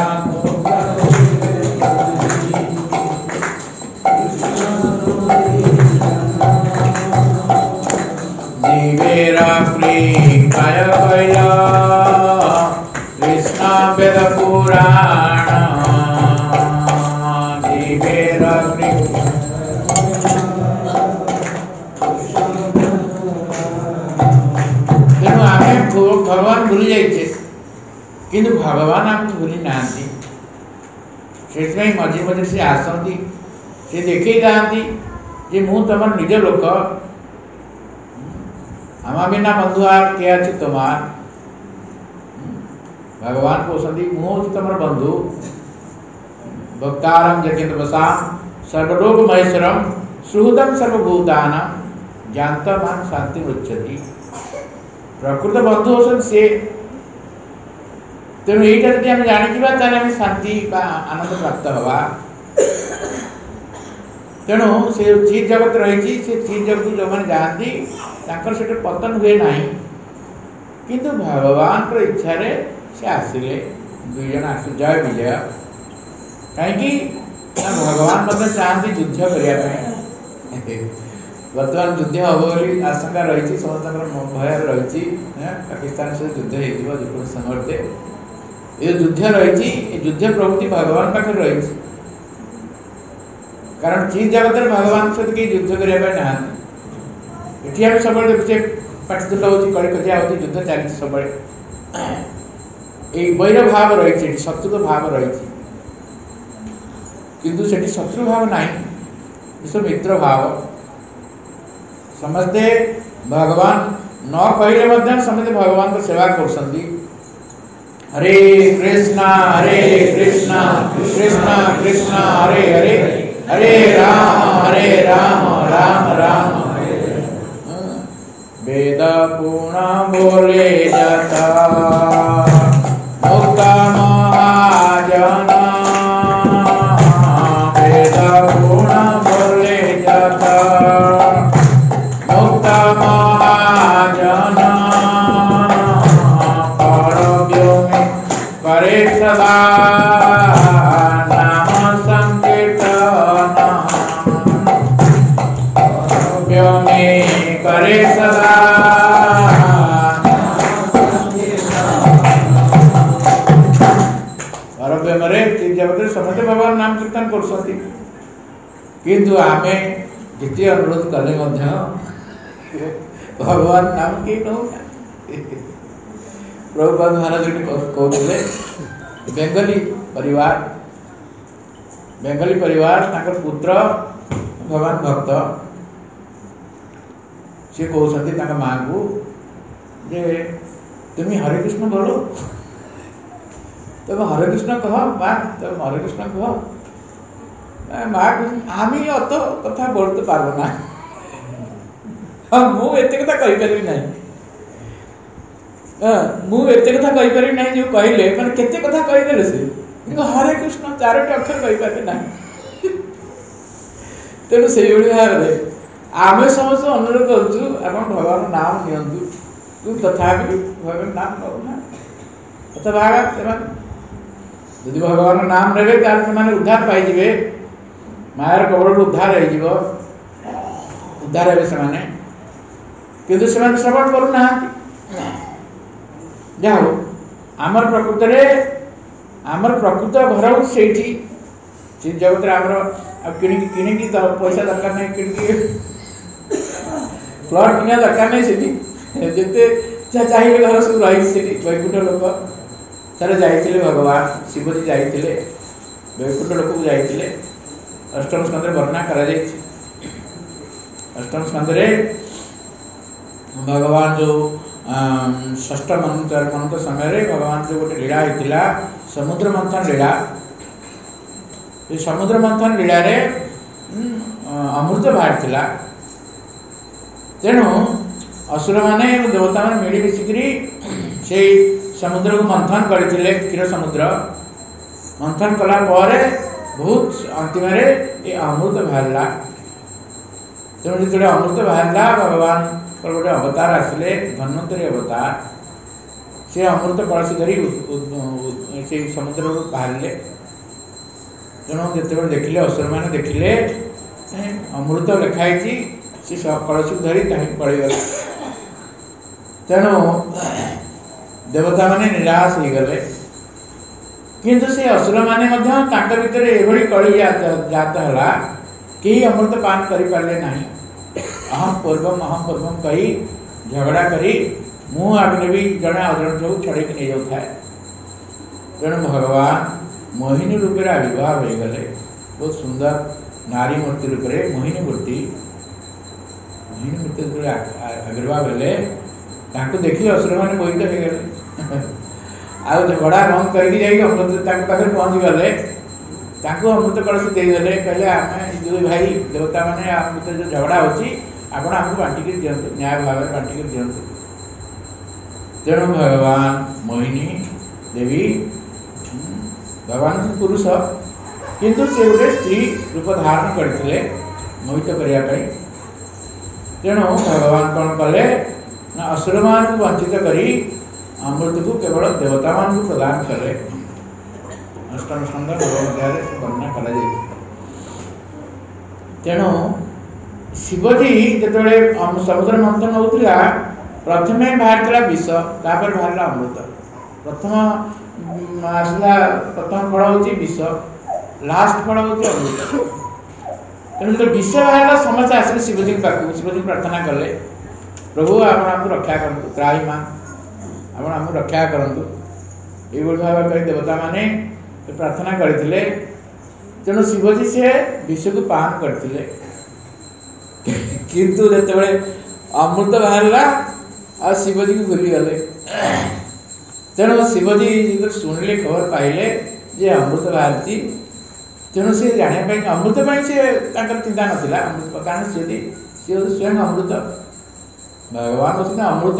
Speaker 1: जीवेरा प्रिय भया कृष्ण वेद पुराण जीवेरा भगवान भूली जाइए किंतु भगवान आम भूली ना मझे मझे से आसती से देखे जाती जे मु तुम निज लोक आम बिना बंधुआर के अच्छे तुमार भगवान कहते मुझे तुम बंधु भक्तारम जगेन्द्र बसाम सर्वलोक महेश्वरम सुहृदम सर्वभूतान जानतमान शांति उच्चति प्रकृत बंधु होसन से तेणु यहीटा जब आम जाना ताम शांति आनंद प्राप्त हवा तेणु से चीज जगत रही से चीज जगत जो मैंने जाती से पतन हुए ना किंतु भगवान इच्छा से आसिले दुई जन आस जय विजय कहीं भगवान मतलब चाहती युद्ध करने बर्तमान युद्ध हम बोली आशंका रही समस्त भय रही पाकिस्तान से युद्ध हो समर्थे ये युद्ध रही युद्ध प्रवृत्ति भगवान पाखे रही कारण चीज जगत में भगवान सहित कहीं युद्ध करने ना ये आम सब देखुचे पाठितुंड हो कलिकजिया हो युद्ध चली सब वैर भाव रही शत्रु भाव रही किंतु से शत्रु भाव ना विश्व मित्र भाव समस्ते भगवान न कहले समस्ते भगवान को सेवा कर हरे कृष्णा हरे कृष्णा कृष्णा कृष्णा हरे हरे हरे राम हरे राम राम राम वेद पूर्ण बोले जाता मुक्ता महाजन वेद पूर्ण बोले जाता मुक्ता महाजन करे सदा नाम संकीर्तन में करे सदा परव्योमरे जगत समस्त भगवान नाम कीर्तन कर किंतु आमे जिते अनुरोध कले भगवान नाम के नौ प्रभुपाद महाराज कहते बेंगली परिवार बेंगली परिवार ताकर पुत्र भगवान भक्त सी कहते माँ को जे तुम हरे कृष्ण बोलो तुम हरे कृष्ण कह माँ तुम हरे कृष्ण कह माँ आम अत कथा बोलते पार्ब ना हाँ मुझे कथा कहीपरि ना मुझे कथा कहीपरि ना जो कहले मैंने केते कथा कहीदे से हरे कृष्ण चारोटी अक्षर कहीपरि ना तेणु से भाव में आम समस्त अनुरोध करूँ आप भगवान नाम नियंतु तू तथा भगवान नाम नौना अथवा यदि भगवान नाम नेबे तार उद्धार पाइबे मायर कबल उद्धार हो उद्धार हे से किंतु से श्रवण करूना जा हो आमर प्रकृत आमर प्रकृत घर हूँ से जगत कि कि पैसा दरकार नहीं कि प्लट किना दरकार नहीं से जिते चाहिए घर सब रही वैकुंठ लोक सारे जाइए भगवान शिवजी जाइए वैकुंठ लोक को जाइए अष्टम स्कंद वर्णना करा अष्टम स्कंद भगवान जो षष्ठ मंत्र समय भगवान जो गोटे लीला होता समुद्र मंथन लीला ये समुद्र मंथन लीला रे अमृत बाहर तेणु असुर माने देवता मैंने मिली मिसिकी से समुद्र को मंथन करते क्षीर समुद्र मंथन कला बहुत अंतिम ये अमृत बाहर तेणु जो अमृत बाहर भगवान गोटे अवतार आसिले धन्वंतरी अवतार से अमृत कलसी धरी से समुद्र को बाहर तेणु जो देखिले असुर मैंने देखिले अमृत लिखाई सी कलसी धरी पड़गले तेणु देवता माने निराश हो गले किंतु से असुर माने भितर एभली कली जात है कहीं अमृत पान कर पारे ना अहम पूर्वम अहम पूर्वम कही झगड़ा करी मु आगे भी जड़े अजन सब छड़े नहीं जाता है तेणु भगवान मोहिनी रूप से आविर्भाव हो गले बहुत सुंदर नारी मूर्ति रूप से मोहिनी मूर्ति मोहिनी मूर्ति आविर्भाव हेले देखिए असुर मैंने मोहित हो गए आ झगड़ा बंद करके अमृत पाखे पहुँची गले अमृत कलश देदेले कहले आम जो भाई देवता मैंने अमृत जो झगड़ा होची आपण आमको बांटिक दिंतु न्याय भाव में बांटिक दिंतु तेणु भगवान मोहिनी देवी भगवान पुरुष किंतु से गोटे स्त्री रूप धारण करते मोहित करने तेणु भगवान कौन कले ना असुर मान को वंचित करी अमृत को केवल देवता मान को प्रदान कले अष्टम स्कंद वर्णना करा तेणु शिवजी जिते समुद्र मंथन होता प्रथम बाहर विष तापर बाहर अमृत प्रथम आसला प्रथम फल हूँ विष लास्ट फल हूँ अमृत तेणु जो विष बाहर समस्ते आसिले शिवजी पाक शिवजी प्रार्थना कले प्रभु आप रक्षा करूँ त्राही माँ आप रक्षा करूँ ये भाव देवता माने प्रार्थना करते तेणु शिवजी से विष को पान करते किंतु जो अमृत बाहर आ शिवजी को भूली गले तेणु शिवजी जो शुणिले खबर पाइले जे अमृत बाहरी तेणु सी जानापी अमृत से चिंता नाला अमृत कारण सी सी स्वयं अमृत भगवान होती अमृत।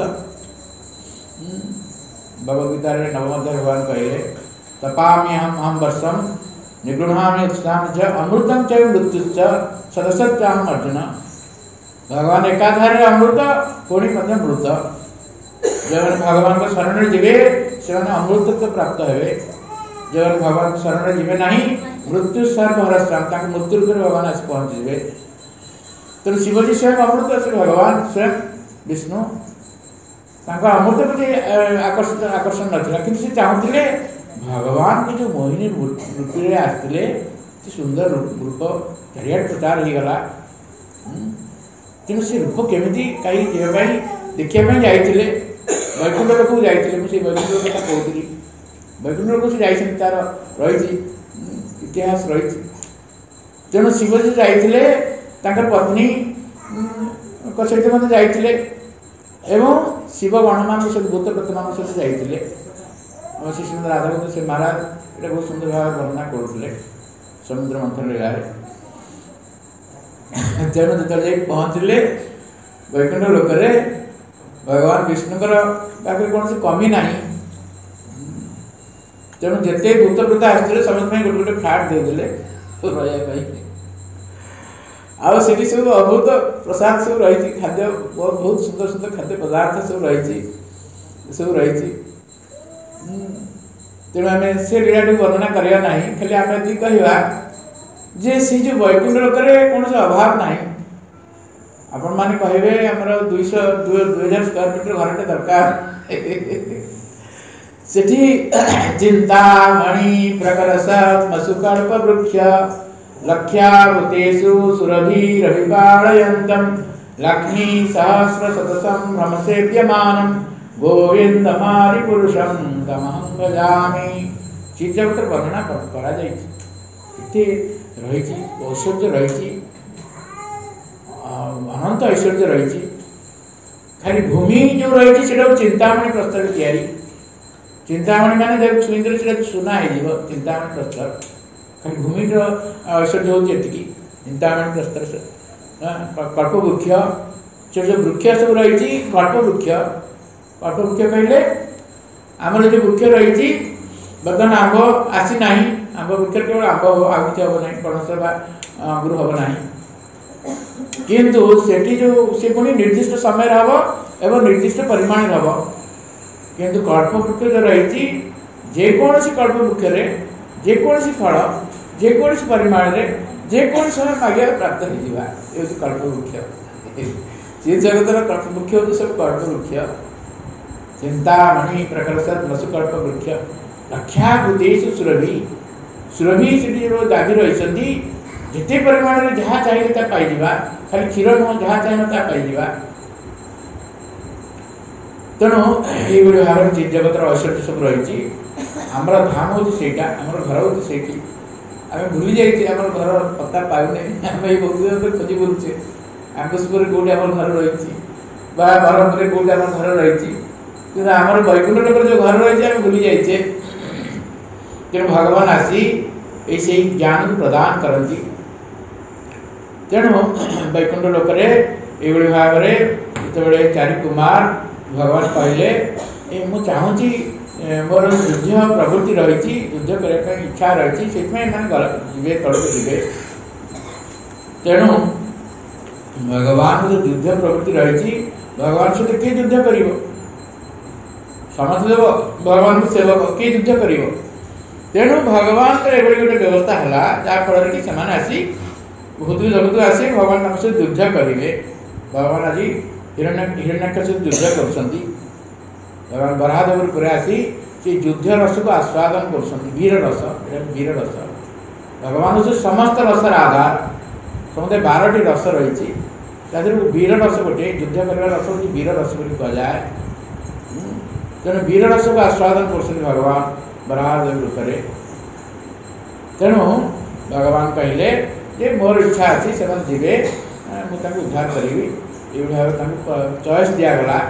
Speaker 1: भगवदगीता नवम भगवान कहले तपामी हम हम वर्षम निगृहामी उत्साह च अमृतम च मृत्युश्च सदसत्याम अर्जुन। भगवान एकाधारे अमृत पुणी मृत जो भगवान को शरण जीवे से अमृतत्व प्राप्त हे जो भगवान को शरण जीवे ना मृत्यु सर्वहरस्याम मृत्यु रूप भगवान आस पहुँचे। तेणु शिवजी स्वयं अमृत से भगवान स्वयं विष्णु अमृत प्रति आकर्षित आकर्षण नाला कि चाहूले भगवान की जो मोहिनी रूप आसते सुंदर रूप चारियाड प्रचार हो गला तेणु से रूप केमी कहीं जीवाई देखापी जाते वैकुंठ लोक जाते मुझे वैकुंठ लोक कहती वैकुंठ लोक से जाती तार रही इतिहास रही। तेणु शिवजी जाते पत्नी सहित मत जाते एवं शिव गणमान सहित भूत प्रतिमान सहित जाते श्री सुंदर राधा से महाराज ये बहुत सुंदर भाव वर्णना करुले समुद्र मंथन लीलार। तेणु जो पहुँचले वैकुंठ लोक भगवान विष्णुकर पाखे कौन से कमी ना तेणु जिते भूत प्रेत आसते समस्त गोटे गोटे फ्लाट देदेले रही आठी सब अभूत प्रसाद सब रही खाद्य बहुत बहुत सुंदर सुंदर खाद्य पदार्थ सब रही सब रही। तेणु आम से लीला वर्णना करवा ना खाली आम ये कहवा जे सी जो वैकुंठ लोक कौन से अभाव ना आपण मैंने कहे आमर दुईश दुई हजार स्क्वायर फीटर घरटे दरकार सेठी चिंता मणि प्रकर सत्मसुकल्प वृक्ष लक्ष्यावतेषु सुरभिरभिपालयन्तम् लक्ष्मी सहस्र शतसं भ्रमसेव्यमानं गोविंदमारि पुरुषं तमहं भजामि। श्रीजगत वर्णना करा रही ऐश्वर्य रही अनंत ऐश्वर्य रही खाली भूमि जो रही चिंतामणि प्रस्तर तैयारी चिंतामणि माने जब छुईंदे से सुना हो चिंतामणि प्रस्तर खाली भूमि ऐश्वर्य होती चिंतामणि प्रस्तर से कल्प वृक्ष से जो वृक्ष सब रही कल्प वृक्ष कल्प वृक्ष कहले आमर जो वृक्ष रही बर्तमान आंब आसी ना आंब वृक्ष केवल आंब हम आ कि हम ना पणस अंगुर हम ना किंतु सेठी जो से पुणी निर्दिष्ट समय हम एवं निर्दिष्ट परिमाण हम किंतु कल्प वृक्ष जो रही जेकोसी कल्प वृक्ष जेकोसी फल जेकोसी परिमाण में जेकोसी समय मागे प्राप्त हो कल्प वृक्ष श्री जगतर कल्प वृक्ष हूँ सब कल्प वृक्ष चिंतामणि प्रकर सत्मसुकल्प वृक्ष लक्ष्याभूतेषु सुरभि सुरभि से दाबी रही जिते परिमाण में जहाँ चाहिए पाई खाली क्षीर नुह जहाँ चाहिए ता पाई। तेणु ये भाव जगतर ऐश्वर्य सब रही आमर धाम हूँ सेटा आमर घर हूँ से आम भूली जाइए आम घर पता पाऊने आम ये बहुत खोजी बुलूचे आंकुशपुर कौटी आम घर रही बरहमपुर कौटी आम घर रही कि आमर वैकुंठ लोक जो घर रही आम भूली जाइए। तेणु भगवान आसी ऐसे ज्ञान को प्रदान करती तेणु वैकुंठ लोक ये भाव में जो चारि कुमार भगवान कहले मु चाहूँगी मोर युद्ध प्रवृत्ति रही युद्ध करने इच्छा रही से जीवे तड़क जीवे। तेणु भगवान जो युद्ध प्रवृत्ति रही भगवान सहित किए युद्ध कर समस्त देव भगवान को सेवक किए युद्ध कर तेणु भगवान ये गोटे व्यवस्था है जहाँफल कि आसी भूत जगत आसी भगवान सहित युद्ध करेंगे। भगवान आज हिरण्य हिरण्याक्ष सहित युद्ध कर भगवान बराहदेव पर आसी से युद्ध रस को आस्वादन कर वीर रस वीर रस भगवान हूँ समस्त रसर आधार समुदाय बारटी रस रही वीर रस गोटे युद्ध कर रस हूँ वीर रस बोली कहुए। तेणु वीर रस को आस्वादन कर भगवान बराहदेव रूप तेणु भगवान कहले जे मोर इच्छा अच्छी से जीवे मुझे उद्धार करी ये भाव चॉइस दिगला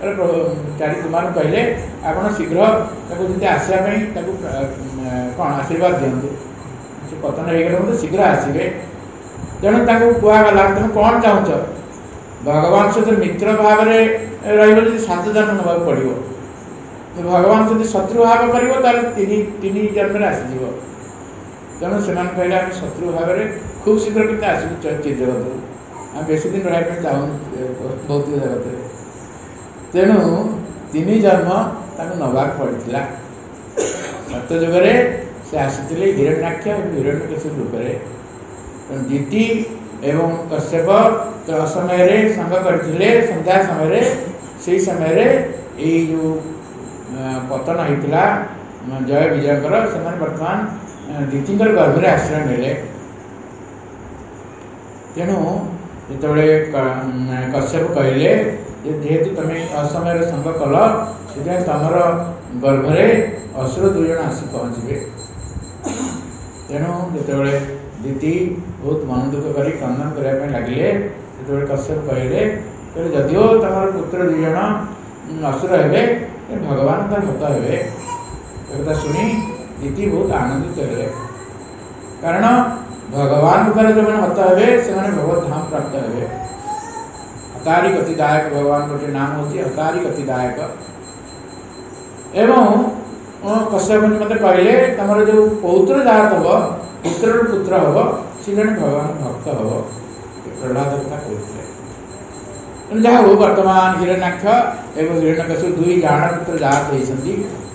Speaker 1: ଚାରି କୁମାର କହିଲେ ଆପଣ ଶୀଘ୍ର ତାକୁ ଯେମିତି ଆସିବା ପାଇଁ ତାକୁ କ'ଣ ଆଶୀର୍ବାଦ ଦିଅନ୍ତୁ, ସେ ପତନ ହେଇଗଲେ ମଧ୍ୟ ଶୀଘ୍ର ଆସିବେ। ତେଣୁ ତାଙ୍କୁ କୁହାଗଲା ତମେ କ'ଣ ଚାହୁଁଛ? ଭଗବାନ ସହିତ ମିତ୍ର ଭାବରେ ରହିବ ଯଦି ସାତ ଜନ୍ମ ନେବାକୁ ପଡ଼ିବ, ଭଗବାନ ଯଦି ଶତ୍ରୁ ଭାବ କରିବ ତାହେଲେ ତିନି ତିନି ଜନ୍ମରେ ଆସିଯିବ। ତେଣୁ ସେମାନେ କହିଲେ ଆମେ ଶତ୍ରୁ ଭାବରେ ଖୁବ୍ ଶୀଘ୍ର କିନ୍ତୁ ଆସିବୁ ଚିତ ଜଗତରୁ, ଆମେ ବେଶୀ ଦିନ ରହିବା ପାଇଁ ଚାହୁଁନୁ ଭୌତିକ ଜଗତରେ। ତେଣୁ ତିନି ଜନ୍ମ ତାଙ୍କୁ ନେବାକୁ ପଡ଼ିଥିଲା। ସତ୍ୟ ଯୁଗରେ ସେ ଆସିଥିଲେ ହିରଣ୍ୟାକ୍ଷ ଏବଂ ହିରଣ୍ୟକଶିପ ରୂପରେ। ତେଣୁ ଦିତି ଏବଂ କଶ୍ୟପ ଅସମୟରେ ସାଙ୍ଗ କରିଥିଲେ ସନ୍ଧ୍ୟା ସମୟରେ, ସେଇ ସମୟରେ ଏଇ ଯେଉଁ ପତନ ହେଇଥିଲା ଜୟ ବିଜୟଙ୍କର, ସେମାନେ ବର୍ତ୍ତମାନ ଦିତିଙ୍କର ଗର୍ଭରେ ଆଶ୍ରୟ ନେଲେ। ତେଣୁ ଯେତେବେଳେ କଶ୍ୟପ କହିଲେ ଯେ ଯେହେତୁ ତମେ ଅସମୟରେ ସଙ୍ଗ କଲ, ସେଥିପାଇଁ ତମର ଗର୍ଭରେ ଅସୁର ଦୁଇ ଜଣ ଆସି ପହଞ୍ଚିବେ। ତେଣୁ ଯେତେବେଳେ ଦିତି ବହୁତ ମନ ଦୁଃଖ କରି କ୍ରନ୍ଦନ କରିବା ପାଇଁ ଲାଗିଲେ, ସେତେବେଳେ କଶ୍ୟପ କହିଲେ କହିଲେ ଯଦିଓ ତମର ପୁତ୍ର ଦୁଇ ଜଣ ଅସୁର ହେବେ, ଭଗବାନ ତାର ଭକ୍ତ ହେବେ। ଏକଥା ଶୁଣି ଦିତି ବହୁତ ଆନନ୍ଦିତ ହେଲେ, କାରଣ ଭଗବାନ ଦ୍ୱାରା ଯେଉଁମାନେ ହତ ହେବେ ସେମାନେ ଭଗବତ ଧାମ ପ୍ରାପ୍ତ ହେବେ। ହତାରି ଗତିଦାୟକ, ଭଗବାନ ଗୋଟେ ନାମ ହେଉଛି ହତାରି ଗତିଦାୟକ। ଏବଂ କଶ୍ୟପ ମୋତେ କହିଲେ ତମର ଯେଉଁ ପୌତ୍ର ଜାତ ହବ, ପୁତ୍ରର ପୁତ୍ର ହବ, ସେ ଜଣେ ଭଗବାନ ଭକ୍ତ ହବ। ପ୍ରହ୍ଲାଦ କଥା କହୁଥିଲେ। ତେଣୁ ଯାହା ହଉ ବର୍ତ୍ତମାନ ହିରଣ୍ୟାକ୍ଷ ଏବଂ ହିରଣ୍ୟକଶିପ ଦୁଇ ଜାଣ ପୁତ୍ର ଜାତ ହେଇଛନ୍ତି।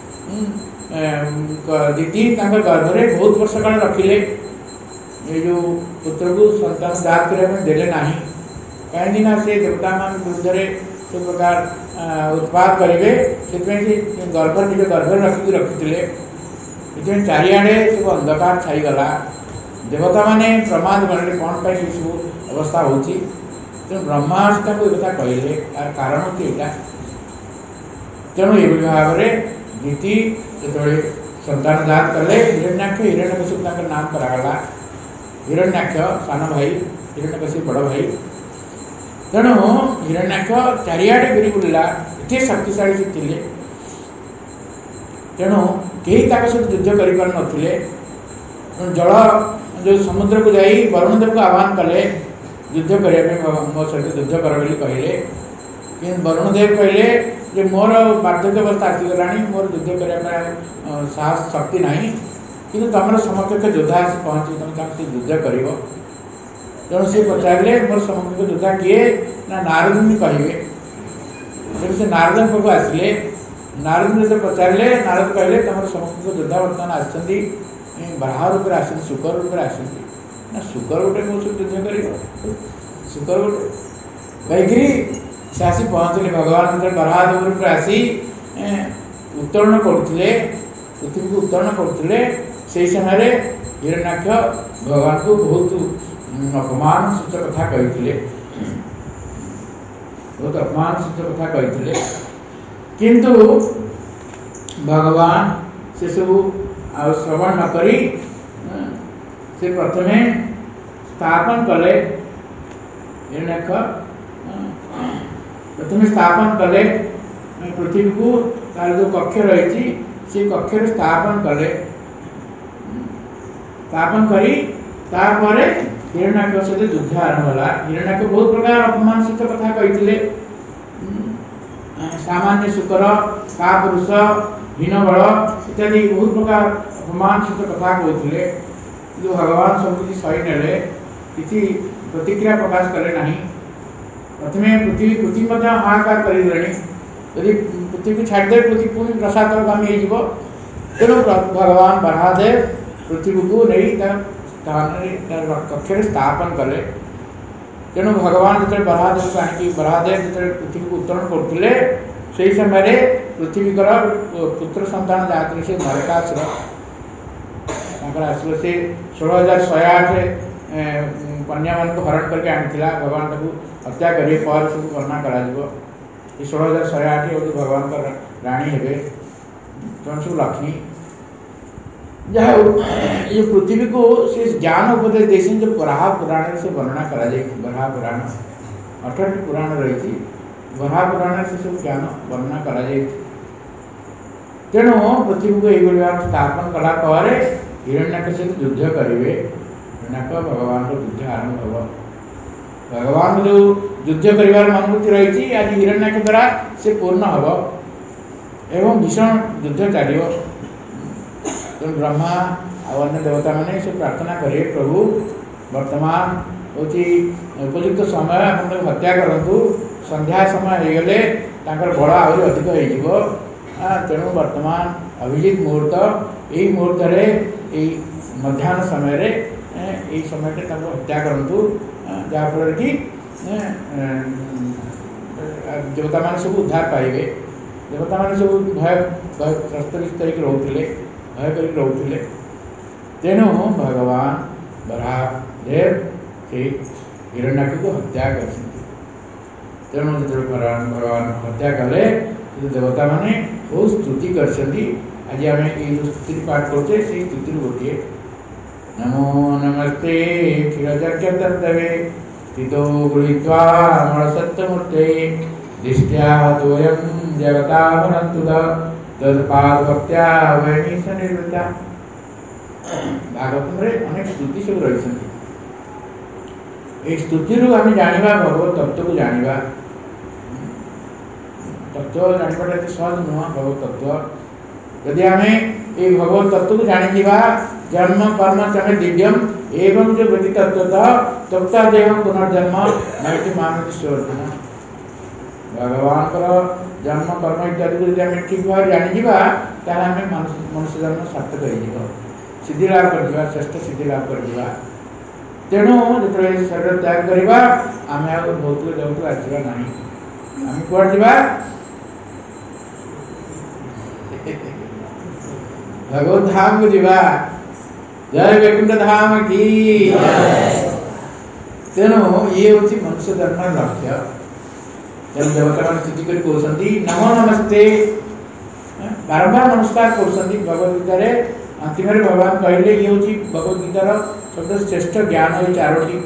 Speaker 1: ଦିତି ତାଙ୍କ ଗର୍ଭରେ ବହୁତ ବର୍ଷ କାଳ ରଖିଲେ। ଏ ଯେଉଁ ପୁତ୍ରକୁ ସନ୍ତାନ ଜାତ କରିବା ପାଇଁ ଦେଲେ ନାହିଁ, କାହିଁକି ନା ସେ ଦେବତାମାନଙ୍କ ବିରୁଦ୍ଧରେ ସେ ପ୍ରକାର ଉତ୍ପାତ କରିବେ, ସେଥିପାଇଁ ସେ ଗର୍ଭ ନିଜ ଗର୍ଭରେ ରଖିକି ରଖିଥିଲେ। ସେଥିପାଇଁ ଚାରିଆଡ଼େ ସବୁ ଅନ୍ଧକାର ଛାଇଗଲା। ଦେବତାମାନେ ପ୍ରମାଦ ଗଣିଲେ କ'ଣ ପାଇଁ ଏସବୁ ଅବସ୍ଥା ହେଉଛି। ତେଣୁ ବ୍ରହ୍ମା ତାଙ୍କୁ ଏ କଥା କହିଲେ, ତାର କାରଣ ହେଉଛି ଏଇଟା। ତେଣୁ ଏଭଳି ଭାବରେ ଦିତି ଯେତେବେଳେ ସନ୍ତାନ ଜାତ କଲେ, ହିରଣ୍ୟାକ୍ଷ ହିରଣ୍ୟକଶିପ ତାଙ୍କର ନାମ କରାଗଲା। ହିରଣ୍ୟାକ୍ଷ ସାନ ଭାଇ, ହିରଣ୍ୟକଶିପ ବଡ଼ ଭାଇ। ତେଣୁ ହିରଣ୍ୟାକ୍ଷ ଚାରିଆଡ଼େ ଘୁରି ବୁଲିଲା, ଏତେ ଶକ୍ତିଶାଳୀ ସେ ଥିଲେ। ତେଣୁ କେହି ତାଙ୍କ ସହିତ ଯୁଦ୍ଧ କରିପାରୁନଥିଲେ। ଜଳ ଯେଉଁ ସମୁଦ୍ରକୁ ଯାଇ ବରୁଣଦେବକୁ ଆହ୍ୱାନ କଲେ ଯୁଦ୍ଧ କରିବା ପାଇଁ, ମୋ ସହିତ ଯୁଦ୍ଧ କର ବୋଲି କହିଲେ। କିନ୍ତୁ ବରୁଣଦେବ କହିଲେ ଯେ ମୋର ବାର୍ଦ୍ଧକ୍ୟ ଅବସ୍ଥା ଆସିଗଲାଣି, ମୋର ଯୁଦ୍ଧ କରିବା ପାଇଁ ସାହସ ଶକ୍ତି ନାହିଁ, କିନ୍ତୁ ତମର ସମକକ୍ଷ ଯୋଦ୍ଧା ଆସି ପହଞ୍ଚି ତମେ ତାଙ୍କ ସହିତ ଯୁଦ୍ଧ କରିବ। ତେଣୁ ସେ ପଚାରିଲେ ମୋର ସମକକ୍ଷ ଯୋଦ୍ଧା କିଏ? ନା ନାରଦମୁନି କହିବେ। ତେଣୁ ସେ ନାରଦଙ୍କ ପାଖକୁ ଆସିଲେ। ନାରଦ ଯେତେବେଳେ ପଚାରିଲେ, ନାରଦ କହିଲେ ତମର ସମକକ୍ଷ ଯୋଦ୍ଧା ବର୍ତ୍ତମାନ ଆସିଛନ୍ତି ବାହା ରୂପରେ ଆସିଛନ୍ତି, ଶୁକର ରୂପରେ ଆସିଛନ୍ତି। ନା ଶୁକର ଗୋଟେ ମୋ ସହିତ ଯୁଦ୍ଧ କରିବ? ଶୁକର ଗୋଟେ କହିକିରି ସେ ଆସି ପହଞ୍ଚିଲେ। ଭଗବାନ ଯେତେବେଳେ ବରାହ ରୂପରେ ଆସି ଉତ୍ତୋଳନ କରୁଥିଲେ, ପୃଥିବୀକୁ ଉତ୍ତୋଳନ କରୁଥିଲେ, ସେହି ସମୟରେ ହିରଣ୍ୟାକ୍ଷ ଭଗବାନଙ୍କୁ ବହୁତ ଅପମାନ ସୂଚକ କଥା କହିଥିଲେ, ବହୁତ ଅପମାନ ସୂଚକ କଥା କହିଥିଲେ। କିନ୍ତୁ ଭଗବାନ ସେସବୁ ଆଉ ଶ୍ରବଣ ନ କରି ସେ ପ୍ରଥମେ ସ୍ଥାପନ କଲେ। ହିରଣ୍ୟାକ୍ଷ ପ୍ରଥମେ ସ୍ଥାପନ କଲେ ପୃଥିବୀକୁ, ତାର ଯେଉଁ କକ୍ଷ ରହିଛି ସେ କକ୍ଷରେ ସ୍ଥାପନ କଲେ। ସ୍ଥାପନ କରି ତାପରେ ହିରଣ୍ୟାକ୍ଷ ସହିତ ଯୁଦ୍ଧ ଆରମ୍ଭ ହେଲା। ହିରଣ୍ୟାକ୍ଷ ବହୁତ ପ୍ରକାର ଅପମାନ ସୂଚକ କଥା କହିଥିଲେ। ସାମାନ୍ୟ ଶୁକର, କାପୁରୁଷ, ହୀନବଳ ଇତ୍ୟାଦି ବହୁତ ପ୍ରକାର ଅପମାନ ସୂଚକ କଥା କହୁଥିଲେ। କିନ୍ତୁ ଭଗବାନ ସବୁ କିଛି ସହି ନେଲେ, କିଛି ପ୍ରତିକ୍ରିୟା ପ୍ରକାଶ କଲେ ନାହିଁ। ପ୍ରଥମେ ପୃଥିବୀ ପୃଥିବୀ ମଧ୍ୟ ହାହାକାର କରିଦେଲେଣି, ଯଦି ପୃଥିବୀକୁ ଛାଡ଼ିଦେବେ ପୃଥିବୀ ପୁଣି ରସାତଳଗାମୀ ହେଇଯିବ। ତେଣୁ ଭଗବାନ ବରାହଦେବ ପୃଥିବୀକୁ ନେଇ ତା ସ୍ଥାନରେ ତାର କକ୍ଷରେ ସ୍ଥାପନ କଲେ। ତେଣୁ ଭଗବାନ ଯେତେବେଳେ ବରାହଦେବକୁ ଆଣିକି ବରାହଦେବ ଯେତେବେଳେ ପୃଥିବୀକୁ ଉତ୍ତୋଳନ କରୁଥିଲେ, ସେହି ସମୟରେ ପୃଥିବୀଙ୍କର ପୁତ୍ର ସନ୍ତାନ ଯାହାଥିଲେ ସେ ନରକାସୁର ତାଙ୍କର ଆସିବ। ସେ ଷୋହଳ ହଜାର ଶହେ ଆଠ କନ୍ୟାମାନଙ୍କୁ ହରଣ କରିକି ଆଣିଥିଲା। ଭଗବାନ ତାକୁ ହତ୍ୟା କରିବେ ପରେ ସବୁ ବର୍ଣ୍ଣନା କରାଯିବ। ଏ ଷୋହଳ ହଜାର ଶହେ ଆଠ ହେଉଛି ଭଗବାନଙ୍କର ରାଣୀ ହେବେ, ସେମାନେ ସବୁ ଲକ୍ଷ୍ମୀ। ଯାହା ହଉ ଏ ଯେଉଁ ପୃଥିବୀକୁ ସେ ଜ୍ଞାନ ଉପଦେଶ ଦେଇଛନ୍ତି, ଯେଉଁ ବରାହ ପୁରାଣରେ ସେ ବର୍ଣ୍ଣନା କରାଯାଇଛି। ବରାହ ପୁରାଣ ଅଠରଟି ପୁରାଣ ରହିଛି, ବରାହ ପୁରାଣରେ ସେ ସବୁ ଜ୍ଞାନ ବର୍ଣ୍ଣନା କରାଯାଇଛି। ତେଣୁ ପୃଥିବୀକୁ ଏଇଭଳି ଭାବରେ ସ୍ଥାପନ କଲା ପରେ ହିରଣ୍ୟାକଶ୍ୟପ ଯୁଦ୍ଧ କରିବେ। ହିରଣ୍ୟାକ ଭଗବାନଙ୍କ ଯୁଦ୍ଧ ଆରମ୍ଭ ହେବ। ଭଗବାନ ଯେଉଁ ଯୁଦ୍ଧ କରିବାର ମନୋବୃତ୍ତି ରହିଛି ଆଜି ହିରଣ୍ୟାକ ଦ୍ୱାରା ସେ ପୂର୍ଣ୍ଣ ହେବ ଏବଂ ଭୀଷଣ ଯୁଦ୍ଧ ଚାଲିବ। ତେଣୁ ବ୍ରହ୍ମା ଆଉ ଅନ୍ୟ ଦେବତାମାନେ ସେ ପ୍ରାର୍ଥନା କରିବେ, ପ୍ରଭୁ ବର୍ତ୍ତମାନ ହେଉଛି ଉପଯୁକ୍ତ ସମୟ, ଆପଣ ତାକୁ ହତ୍ୟା କରନ୍ତୁ। ସନ୍ଧ୍ୟା ସମୟ ହେଇଗଲେ ତାଙ୍କର ବଳ ଆହୁରି ଅଧିକ ହେଇଯିବ। ତେଣୁ ବର୍ତ୍ତମାନ ଅଭିଜିତ ମୁହୂର୍ତ୍ତ, ଏଇ ମୁହୂର୍ତ୍ତରେ ଏଇ ମଧ୍ୟାହ୍ନ ସମୟରେ ଏଇ ସମୟରେ ତାଙ୍କୁ ହତ୍ୟା କରନ୍ତୁ, ଯାହାଫଳରେ କି ଦେବତାମାନେ ସବୁ ଉଦ୍ଧାର ପାଇବେ। ଦେବତାମାନେ ସବୁ ଭୟ ତ୍ରସ୍ତବିସ୍ତ ହେଇକି ରହୁଥିଲେ, ଭୟ କରିକି ରହୁଥିଲେ। ତେଣୁ ଭଗବାନ ବରାହଦେବ ସେ ହିରଣ୍ୟାକକୁ ହତ୍ୟା କରିଛନ୍ତି। ତେଣୁ ଯେତେବେଳେ ଭଗବାନ ହତ୍ୟା କଲେ ଦେବତାମାନେ ବହୁତ ସ୍ତୁତି କରିଛନ୍ତି। ଆଜି ଆମେ ଏଇ ଯେଉଁ ସ୍ତୁତି ପାଠ କରୁଛେ ସେଇ ସ୍ତୁତିରୁ ଗୋଟିଏ ନମୋ ନମସ୍ତେ କ୍ଷୀରଚର୍ଚ୍ଚତର୍ତ୍ତବେ ସ୍ଥିतो ଗୃହୀତ୍वा ମଳସତ୍ତ୍ୱମୂର୍ତେ ଦୃଷ୍ଟ୍ୟା ହତୋऽୟଂ ଜଗତାବନନ୍ତୁତ ତତ୍ପାଦଭକ୍ତ୍ୟା ବୈନିଶ ନିର୍ବୃତା। ଭାଗବତରେ ଅନେକ ସ୍ତୁତି ସବୁ ରହିଛନ୍ତି। এই ସ୍ତୁତିରୁ ଆମେ ଜାଣିବା ଭଗବତ ତତ୍ତ୍ୱକୁ ଜାଣିବା। ତତ୍ତ୍ୱ ଜାଣିବାଟା ଏତେ ସହଜ ନୁହଁ। ଭଗବତ ତତ୍ତ୍ୱ ଯଦି ଆମେ এই ଭଗବତ ତତ୍ତ୍ୱକୁ ଜାଣିଯିବା, ଜନ୍ମ କର୍ମ ଚମେ ଦିବ୍ୟମ୍ ଏବଂ ଯୋଉ ବ୍ୟକ୍ତି ତତ୍ତ୍ୱତଃ ତପ୍ତା ଦେହଂ ପୁନର୍ଜନ୍ମ ନଇତି ମାନତି ସ୍ୱର୍ଣ୍ଣ। ଭଗବାନଙ୍କର ଜନ୍ମ କର୍ମ ଇତ୍ୟାଦିକୁ ଯଦି ଆମେ ଠିକ ଭାବରେ ଜାଣିଯିବା, ତାହେଲେ ଆମେ ମନୁଷ୍ୟ ଜନ୍ମ ସାର୍ଥକ ହେଇଯିବ, ସିଦ୍ଧି ଲାଭ କରିଯିବା, ଶ୍ରେଷ୍ଠ ସିଦ୍ଧି ଲାଭ କରିଯିବା। ତେଣୁ ଯେତେବେଳେ ଶରୀର ତ୍ୟାଗ କରିବା, ଆମେ ଆଉ ଭୌତିକ ଜଗତକୁ ଆସିବା ନାହିଁ। ଆମେ କୁଆଡ଼େ ଯିବା? ଭଗବତ ଧାମକୁ ଯିବା। ଜୟ ବୈକୁଣ୍ଠ ଧାମ କି। ତେଣୁ ଇଏ ହେଉଛି ମନୁଷ୍ୟ ଜନ୍ମର ଲକ୍ଷ୍ୟ। ତେଣୁ ଦେବତାମାନେ ସ୍ତୁତି କରି କହୁଛନ୍ତି ନମୋ ନମସ୍ତେ, ବାରମ୍ବାର ନମସ୍କାର କରୁଛନ୍ତି। ଭଗବତ ଗୀତାରେ ଅନ୍ତିମରେ ଭଗବାନ କହିଲେ ଇଏ ହେଉଛି ଭଗବତ ଗୀତାର ସବୁଠୁ ଶ୍ରେଷ୍ଠ ଜ୍ଞାନ। ଏଇ ଚାରୋଟି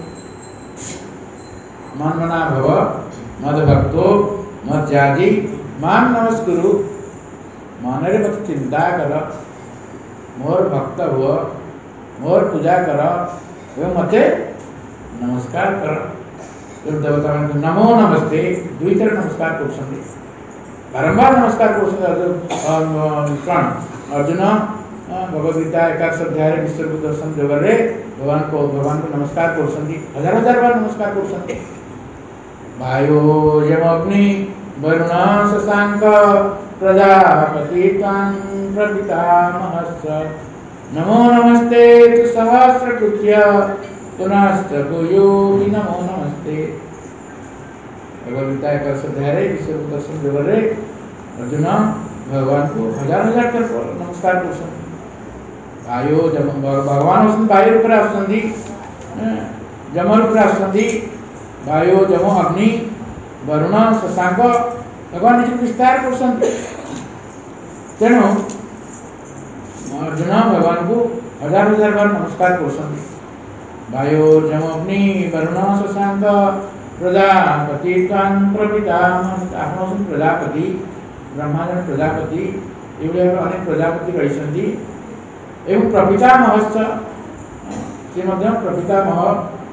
Speaker 1: ମନ୍ମନା ଭବ ମଦ ଭକ୍ତୋ ମଜ୍ଜାଜି ମାମ୍ ନମସ୍କୁରୁ। ମନରେ ମୋତେ ଚିନ୍ତା କର, ମୋର ଭକ୍ତ ହୁଅ, ମୋର ପୂଜା କର ଏବଂ ମୋତେ ନମସ୍କାର କର। ତେଣୁ ଦେବତାମାନଙ୍କୁ ନମୋ ନମସ୍ତେ ଦୁଇଥର ନମସ୍କାର କରୁଛନ୍ତି, ବାରମ୍ବାର ନମସ୍କାର କରୁଛନ୍ତି। କ'ଣ ଅର୍ଜୁନ ଭଗବତ ଗୀତା ଏକାଦଶ ଅଧ୍ୟାୟରେ ବିଶ୍ୱରୂପ ଦର୍ଶନ ଯୋଗରେ ଭଗବାନଙ୍କୁ ଭଗବାନଙ୍କୁ ନମସ୍କାର କରୁଛନ୍ତି, ହଜାର ହଜାର ବାର ନମସ୍କାର କରୁଛନ୍ତି। ବାୟୁ ଯମଗ୍ନି ବରୁଣ ଶଶାଙ୍କ ପ୍ରଜାପତି ତ୍ୱାଂ ପ୍ରପିତାମହସ୍ସ ନମୋ ନମସ୍ତେ ତୁ ସହସ୍ରକୃତ୍ୟ ପୁନଶ୍ଚ ଭୂୟୋऽପି ନମୋ ନମସ୍ତେ। ଭଗବତ ଗୀତା ଏକାଦଶ ଅଧ୍ୟାୟରେ ବିଶ୍ୱରୂପ ଦର୍ଶନ ଯୋଗରେ ଅର୍ଜୁନ ଭଗବାନଙ୍କୁ ହଜାର ହଜାର ଥର ନମସ୍କାର କରୁଛନ୍ତି। ବାୟୁ ଯମ ଭଗବାନ ଆସୁଛନ୍ତି, ବାୟୁ ରୂପରେ ଆସୁଛନ୍ତି, ଯମ ରୂପରେ ଆସୁଛନ୍ତି। ବାୟୁ ଯମ ଅଗ୍ନି ବରୁଣ ଶଶାଙ୍କ ଭଗବାନ ନିଜକୁ ବିସ୍ତାର କରୁଛନ୍ତି। ତେଣୁ ଅର୍ଜୁନ ଭଗବାନଙ୍କୁ ହଜାର ହଜାର ବାର ନମସ୍କାର କରୁଛନ୍ତି। ବାୟୁ ଯମ ଅଗ୍ନି ବରୁଣ ଶଶାଙ୍କ ପ୍ରଜାପତି ତ୍ୱାଂ ପ୍ରପିତାମହସ୍ସ। ଆପଣ ହେଉଛନ୍ତି ପ୍ରଜାପତି, ବ୍ରହ୍ମା ଜଣେ ପ୍ରଜାପତି, ଏଇଭଳି ଭାବରେ ଅନେକ ପ୍ରଜାପତି ରହିଛନ୍ତି। ଏବଂ ପ୍ରପିତାମହସ୍ସ, ସେ ମଧ୍ୟ ପ୍ରପିତାମହ।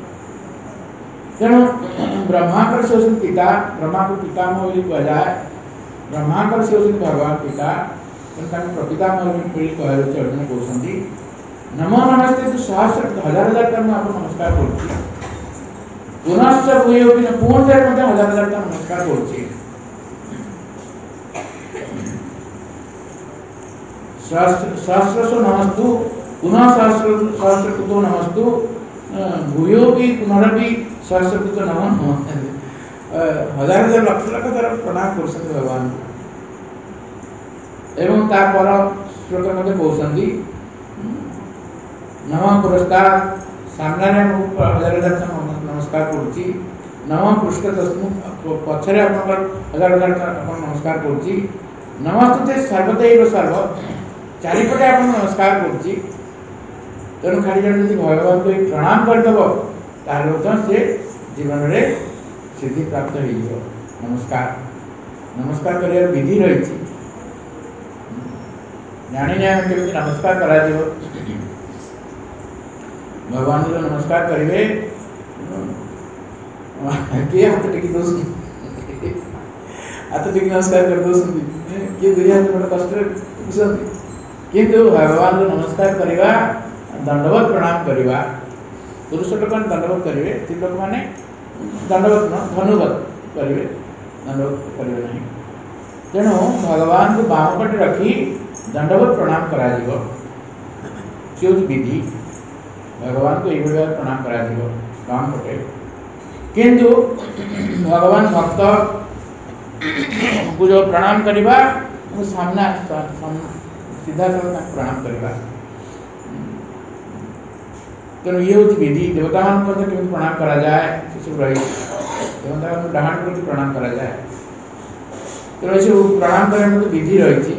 Speaker 1: ତେଣୁ ବ୍ରହ୍ମାଙ୍କର ସେ ହେଉଛନ୍ତି ପିତା, ବ୍ରହ୍ମାଙ୍କୁ ପିତାମହ ବୋଲି କୁହାଯାଏ। ବ୍ରହ୍ମାଙ୍କର ସେ ହେଉଛନ୍ତି ଭଗବାନ ପିତା, ତେଣୁ ତାଙ୍କୁ ପ୍ରପିତାମହ ବୋଲି କୁହାଯାଉଛି। ଅର୍ଜୁନ କହୁଛନ୍ତି ନମୋ ନମସ୍ତେ ତୁ ସହସ୍ର ହଜାର ହଜାର ଥର ମୁଁ ଆପଣଙ୍କୁ ନମସ୍କାର କରୁଛି। ପୁନଶ୍ଚ ଭୂୟୋऽପି, ପୁଣି ଥରେ ମଧ୍ୟ ହଜାର ହଜାର ଥର ନମସ୍କାର କରୁଛି। ସହସ୍ରଶୋ ନମସ୍ତୁ ପୁନଃ ସହସ୍ର ସହସ୍ରକୃତ ନମସ୍ତୁ ଭୂୟୋऽପି ପୁନରପି ସହସ୍ରକୃତ ନମ ନମଃ। ହଜାର ହଜାର ଲକ୍ଷ ଲକ୍ଷ ଥର ପ୍ରଣାମ କରୁଛନ୍ତି ଭଗବାନଙ୍କୁ। ଏବଂ ତାପର ଶ୍ଲୋକ ମଧ୍ୟ କହୁଛନ୍ତି ନମ ପୁରସ୍କାର, ସାମ୍ନାରେ ମୁଁ ହଜାର ହଜାର ଥର ନମସ୍କାର କରୁଛି। ନମ ପୃଷ୍ଠତସ୍ମୁ, ପଛରେ ଆପଣଙ୍କର ହଜାର ହଜାର ଥର ଆପଣ ନମସ୍କାର କରୁଛି। ନମସ୍ତେ ସର୍ବଦୈବ ସର୍ବ, ଚାରିପଟେ ଆପଣଙ୍କୁ ନମସ୍କାର କରୁଛି। ତେଣୁ ଖାଲି ଜଣେ ଯଦି ଭଗବାନଙ୍କୁ ପ୍ରଣାମ କରିଦେବ ତାହେଲେ ମଧ୍ୟ ସେ ଜୀବନରେ ସିଦ୍ଧି ପ୍ରାପ୍ତ ହେଇଯିବ। ନମସ୍କାର। नमस्कार कर विधि रही जानी जाए केमी नमस्कार करा भगवान को नमस्कार करेंगे किए हाथ टेकी दोष हाथ टेकी नमस्कार कर दोष किए दुई हाथ बड़ा कष्ट किंतु भगवान को नमस्कार करवा दंडवत प्रणाम करवा पुरुष लोक दंडवत करेंगे स्त्री लोक मैंने दंडवत न धनुवत करेंगे दंडवत करेंगे नहीं तेणु भगवान को बाम पटे रखी दंडवत प्रणाम करा सी विधि भगवान को ये प्रणाम करा बाम पटे किंतु भगवान भक्त को जो प्रणाम करवा सामना सीधा प्रणाम करवा तेणु ये हूँ विधि देवता मान केमी प्रणाम करा जाए से सब रही देवता डाहाण प्रति प्रणाम करा जाए तेणु ये प्रणाम करने विधि रही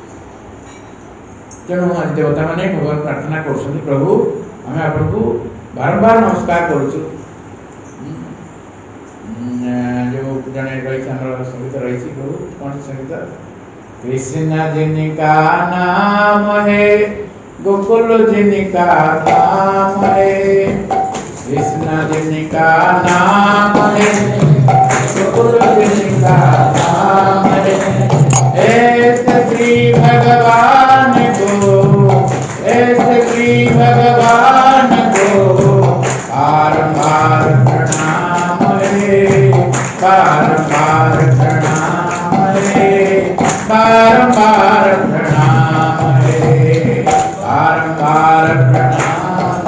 Speaker 1: तेणु आज देवता मैंने भगवान प्रार्थना कर प्रभु आम आपन को बारंबार नमस्कार करुचु जो जड़े रही संगीत रही प्रभु कौन संगीत कृष्ण जिनका नाम है गोकुल जिनका नाम है कृष्ण जिनका नाम है गोकुल जिनका नाम है ऐसे श्री भगवान को ऐसे श्री भगवान को बारंबार प्रणाम है बारंबार प्रणाम है बारंबार प्रणाम है बारंबार प्रणाम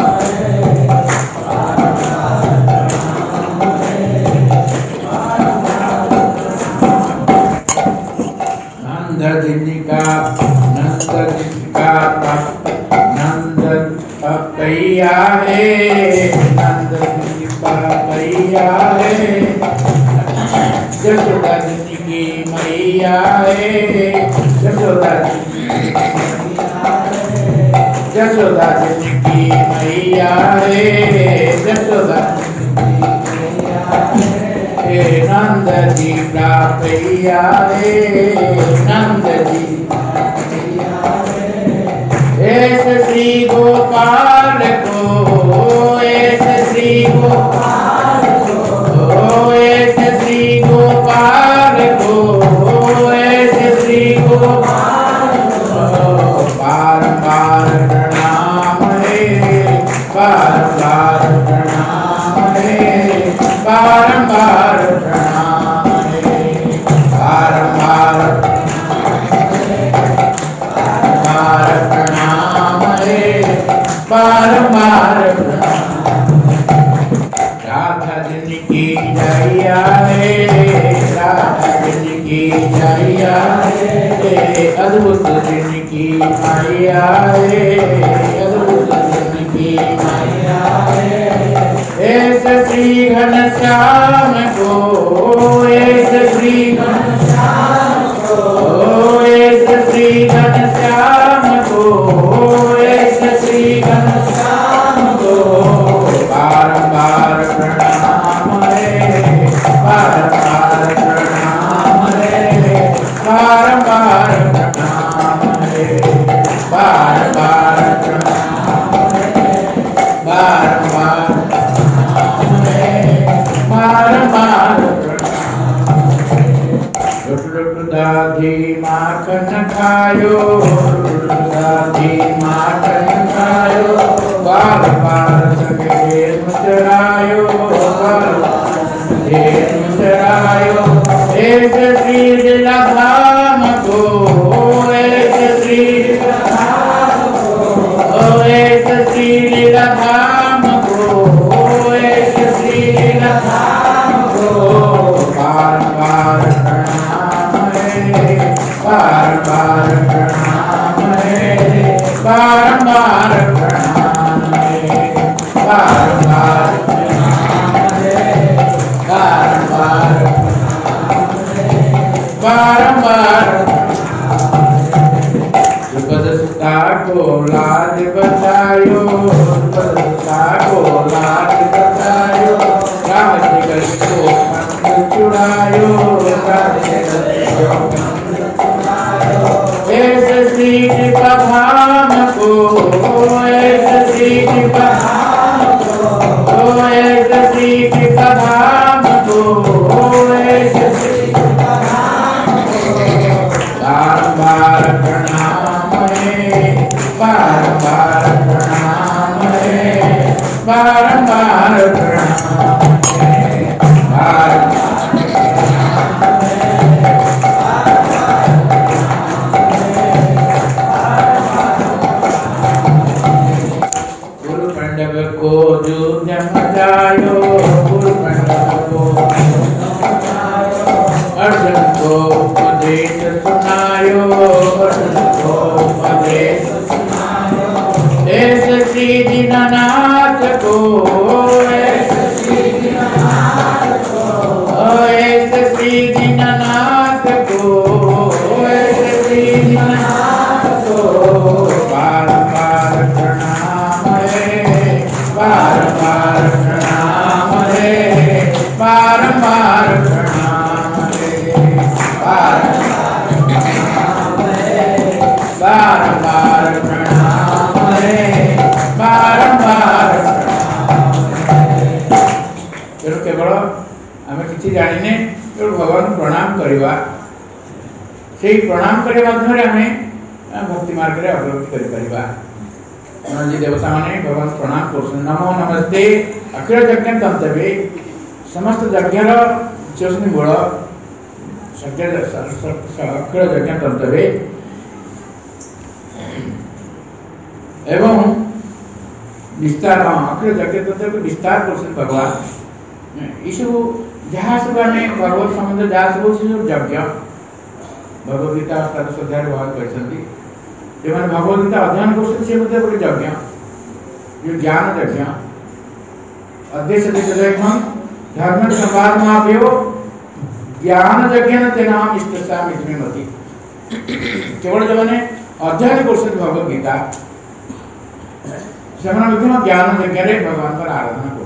Speaker 1: नंद जिनका नंद जिनका नंद कैया है नंद जिनका कैया है यशोदा जी की मैया है यशोदा जी यशोदा जी की मैया है यशोदा हे नंद जी का कैया है नंद जी ऐसे श्री गोपाल को ऐसे श्री गोपाल को ऐसे श्री गोपाल को ऐसे श्री गोपाल को बारंबार प्रणाम है बारंबार प्रणाम है बारंबार प्रणाम है बारंबार बारंबार प्रणाम है बारंबार राधा जिनकी जैया है राधा जिनकी जैया है अद्भुत जिनकी मैया है अद्भुत जिनकी मैया है ऐसे श्री घनश्याम को ऐसे श्री घनश्याम को ऐसे श्री घनश्याम को ऐसे श्री घनश्याम को बारंबार प्रणाम है बारंबार प्रणाम है बारंबार प्रणाम है बारंबार प्रणाम है बारंबार प्रणाम है बारंबार दादी माखन खायो दादी माखन खायो बार बार सके मुचरायो बार बार मुचरायो ऐसे श्री लीला धाम को ऐसे श्री लीला धाम को ऐसे श्री लीला धाम को ऐसे श्री लीला धाम को बार बार प्रणाम है बार बार प्रणाम है बार बार प्रणाम है बार बार प्रणाम है बार बार द्रुपद सुता को लाज बतायो द्रुपद सुता को लाज बतायो राम जी को पंख चुड़ायो राम जी ऐसे श्री कृपा धाम को, ऐसे श्री कृपा को, ऐसे श्री कृपा धाम को, ऐसे श्री कृपा धाम को बारंबार प्रणाम है, बारंबार प्रणाम है, बारंबार प्रणाम है, बारंबार को जो जन्म जायो, गुरु मंडप को अर्जुन को उपदेश सुनायो, अर्जुन को उपदेश सुनायो। ऐसे श्री दीननाथ को, ऐसे श्री दीननाथ को, ऐसे श्री दीननाथ को, ऐसे श्री दीननाथ को बारंबार प्रणाम है, बारंबार प्रणाम है, बारंबार प्रणाम है, बारंबार प्रणाम है, बारंबार प्रणाम है, बारंबार प्रणाम है। तेणु केवल आम किसी जाने केवल भगवान प्रणाम करवा, से प्रणाम करने माध्यम आम भक्ति मार्ग में अग्रगति कर जी देवता माने भगवान प्रणाम कर नमो नमस्ते अखिल यज्ञ तंतवे समस्त यज्ञर चौसनी मूल अखिल यज्ञ तंतवे एवं विस्तार अखिल यज्ञ तंत्र विस्तार कर भगवान ये सब जहाँ सब आम भगवत संबंध जहाँ सब यज्ञ भगवदगीता द्वादश अध्याय बहुत कहते जो मैंने भगवदगीता अध्ययन कर गोटे यज्ञ जो ज्ञान यज्ञ अध्यक्ष धर्म संवाद महाभ्यो ज्ञान यज्ञ तेना इष्टता मित्रमती केवल जो मैंने अध्ययन कर भगवदगीता से ज्ञान यज्ञ भगवान आराधना कर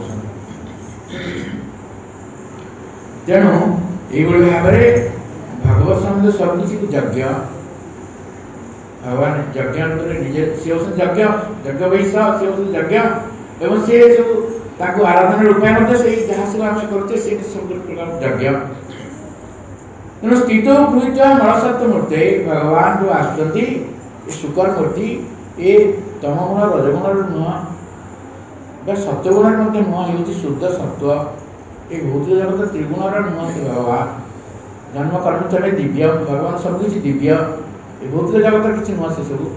Speaker 1: तेणु ये भाव में भगवत संबंध सबकिछि यज्ञ भगवान यज्ञ निजे सी हूँ यज्ञ यज्ञ वैश्य सी हूँ यज्ञ एवं सी सब ताकू आराधना उपाय से जहाँ सब आम करुचे सब प्रकार यज्ञ तेणु स्थित गृहित नरसत्व मूर्ति भगवान जो आसुँच शुकर मूर्ति ये तमगुण रजगुण नुह सत्वगुण नुह ये शुद्ध सत्व ये भौतिक जगत त्रिगुण नुह से भगवान जन्म कर्म चले दिव्य भगवान सबकि दिव्य ये भौतिक जगत किसी नुह से सब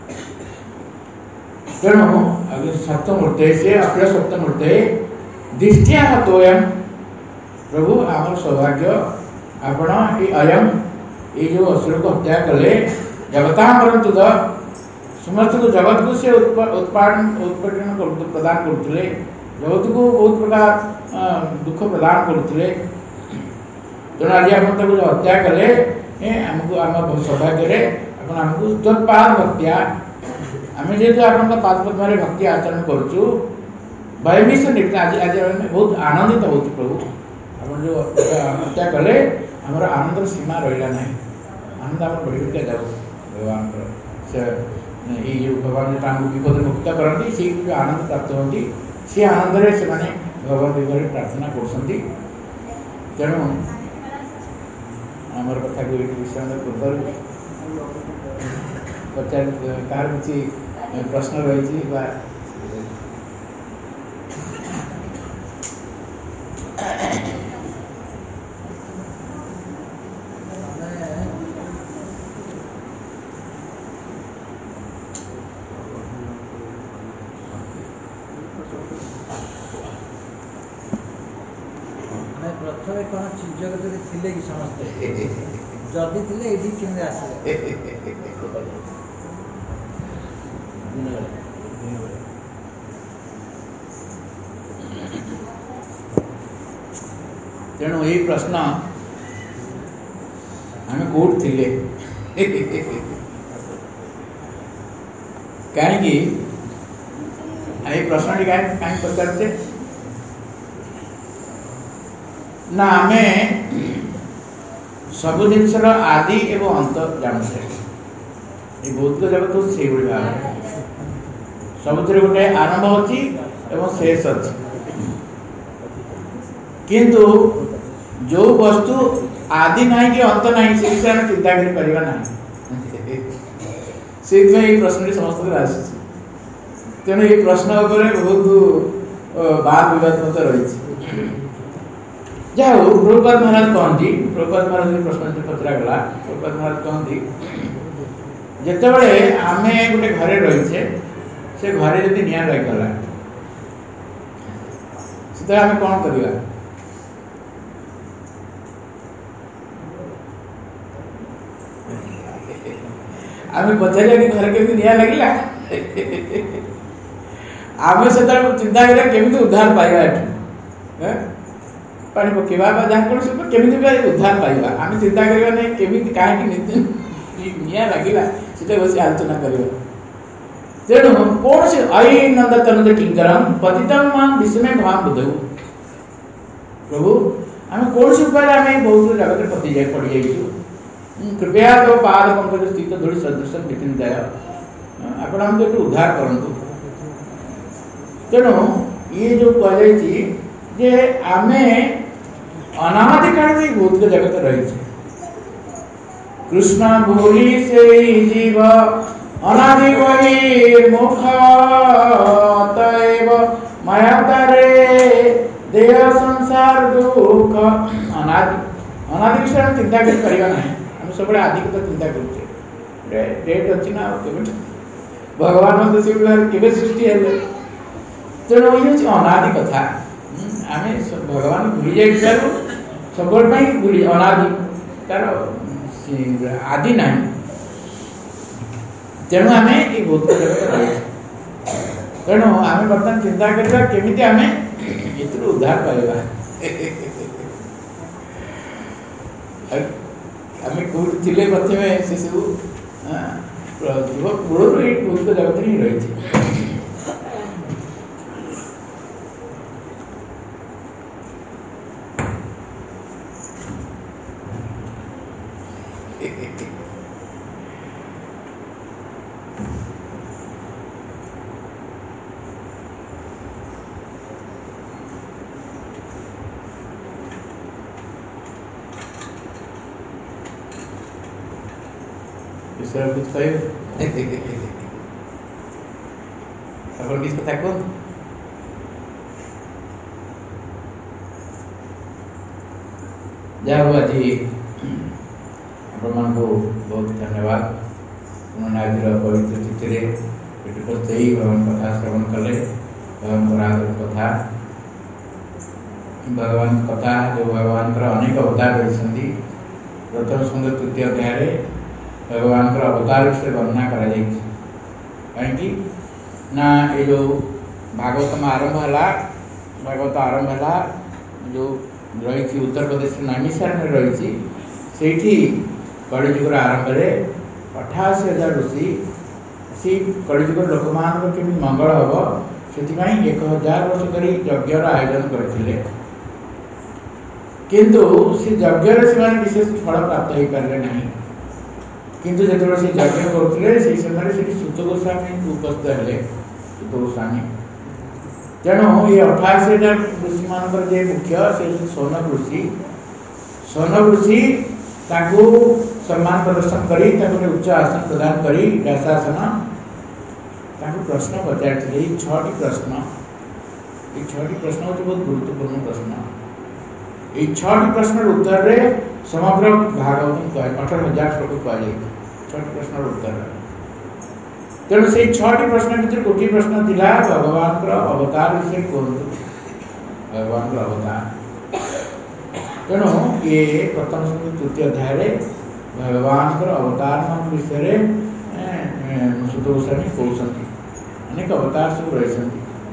Speaker 1: तेणु सप्तमूर्ति से अखिल सप्तमूर्ति दृष्टिया हतोयम प्रभु आम सौभाग्य आपण ये अयम ये जो असुर को हत्या कले जगता परंतु द समस्त को जगत को से उत्पादन उत्पादन प्रदान करते जगत को बहुत प्रकार दुख प्रदान करते तेणु आज आप हत्या कले आमको आम सौभाग्य आमको तत्पाद भक्तिया आम जेहतु आप पाद पद्म भक्ति आचरण करुचु वैमिष निमित्त आज आज बहुत आनंदित हो प्रभु आप जो हत्या कले आमर आनंद सीमा रहा ना आनंद आम बढ़ी जाऊ भगवान से ये जो भगवान जो विपद मुक्त करती से जो आनंद प्राप्त होती सी आनंद से भगवान विषय प्रार्थना कर तेणु आमर कथा को विषय पूर्व पचार कार किसी प्रश्न रही
Speaker 4: प्रथम कौन चीज थे कि समस्ते जदि थे ये केमी आसे
Speaker 1: तेणु ये प्रश्न आम कौट थे कहीं ये प्रश्न कहीं पचारे ना आम सब जिनसर आदि एवं अंत जानते ये भौतिक जगत हूँ से भाव सब गोटे आरंभ अच्छी एवं शेष अच्छी किंतु जो वस्तु आदि ना कि अंत ना से विषय में चिंता करना से प्रश्न समस्त आस तेणु ये प्रश्न बहुत बाद विवाद मत रही जा प्रभुपाद महाराज कहती प्रभुपाद महाराज प्रश्न पचरा गला प्रभुपाद महाराज कहती जितेबले आम गोटे घरे रहीचे से घरे जब निआ लगिगला से आम कौन करवा आम पचारे कि घर के निआ लगिला आम से चिंता करा केमी उद्धार पाइबा एठू पानी पकेवा जहाँ कौन सब केमी उद्धार पाइबा आम चिंता करवा नहीं केमी कहीं निआ लगिला से बस आलोचना कर तेणु कौन से आई नंद तनुद किंकरम पतितम मां विस्मय भाव बुध प्रभु आम कौन से उपाय आम बहुत जगत पति जाए पड़ जाइए कृपया तो पाद पंकज स्थित धूली सदृश विपिन दय आपण हमको उद्धार करंतु तेणु ये जो कहुई जे आमे अनादि काल से भौतिक जगत रही कृष्ण भूरी से जीव अनादि बहिर्मुख तैव माया तारे देह संसार दुख अनादि अनादि विषय में चिंता कर परिबा नहीं हम सब आदि को चिंता करते डेट अच्छी ना भगवान मत से केवे सृष्टि है तेणु ये अनादि कथा आम भगवान भूली जाइए सब भूली अनादि तार आदि ना तेणु आम ये भौतिक जगत रही तेणु आम बर्तमान चिंता करवा केमी आम ये उद्धार पाइबा आम कौटी थे प्रथम से सब मूल ये भौतिक जगत ही रही सर कुछ कहे अपन किस कथा कौन जाओ आज आपण को बहुत धन्यवाद उन्होंने आज पवित्र तिथि रे पेटुपस्थ भगवान कथा श्रवण कले भगवान कथा भगवान कथा जो भगवान अनेक अवतार रही प्रथम स्कंद तृतीय अध्याय भगवान अवतार विषय वर्णना करा कहीं ना ये जो भागवतम आरंभ है भागवत आरंभ है जो रही उत्तर प्रदेश नामिसार में रही से कलिजुगर आरंभ में अठाशी हजार ऋषि से कलिजुगर लोक मान केमी मंगल हम से एक हजार वर्ष धरी यज्ञर आयोजन करते किंतु से यज्ञ से विशेष फल प्राप्त हो पारे ना किंतु जो से यज्ञ करते से समय से सुत गोस्वामी उपस्थित है सुत गोस्वामी तेणु ये अठाशी हजार ऋषि मान मुख्य से सौनक ऋषि सौनक ऋषि सम्मान प्रदर्शन करी उच्च आसन प्रदान करी व्यासासन प्रश्न पचारि छटी प्रश्न ये छटी प्रश्न हूँ बहुत गुरुत्वपूर्ण प्रश्न ये छटी प्रश्न उत्तर रे समग्र भागवत कह अठारह हजार श्लोक कह छटी प्रश्न उत्तर तेणु से छटी प्रश्न भर गोटे प्रश्न थिला भगवान अवतार विषय कहतु भगवान अवतार तेणु ये प्रथम तृतीय अध्याय भगवान अवतार मान विषय सुत गोस्वामी कहते अनेक अवतार सब रही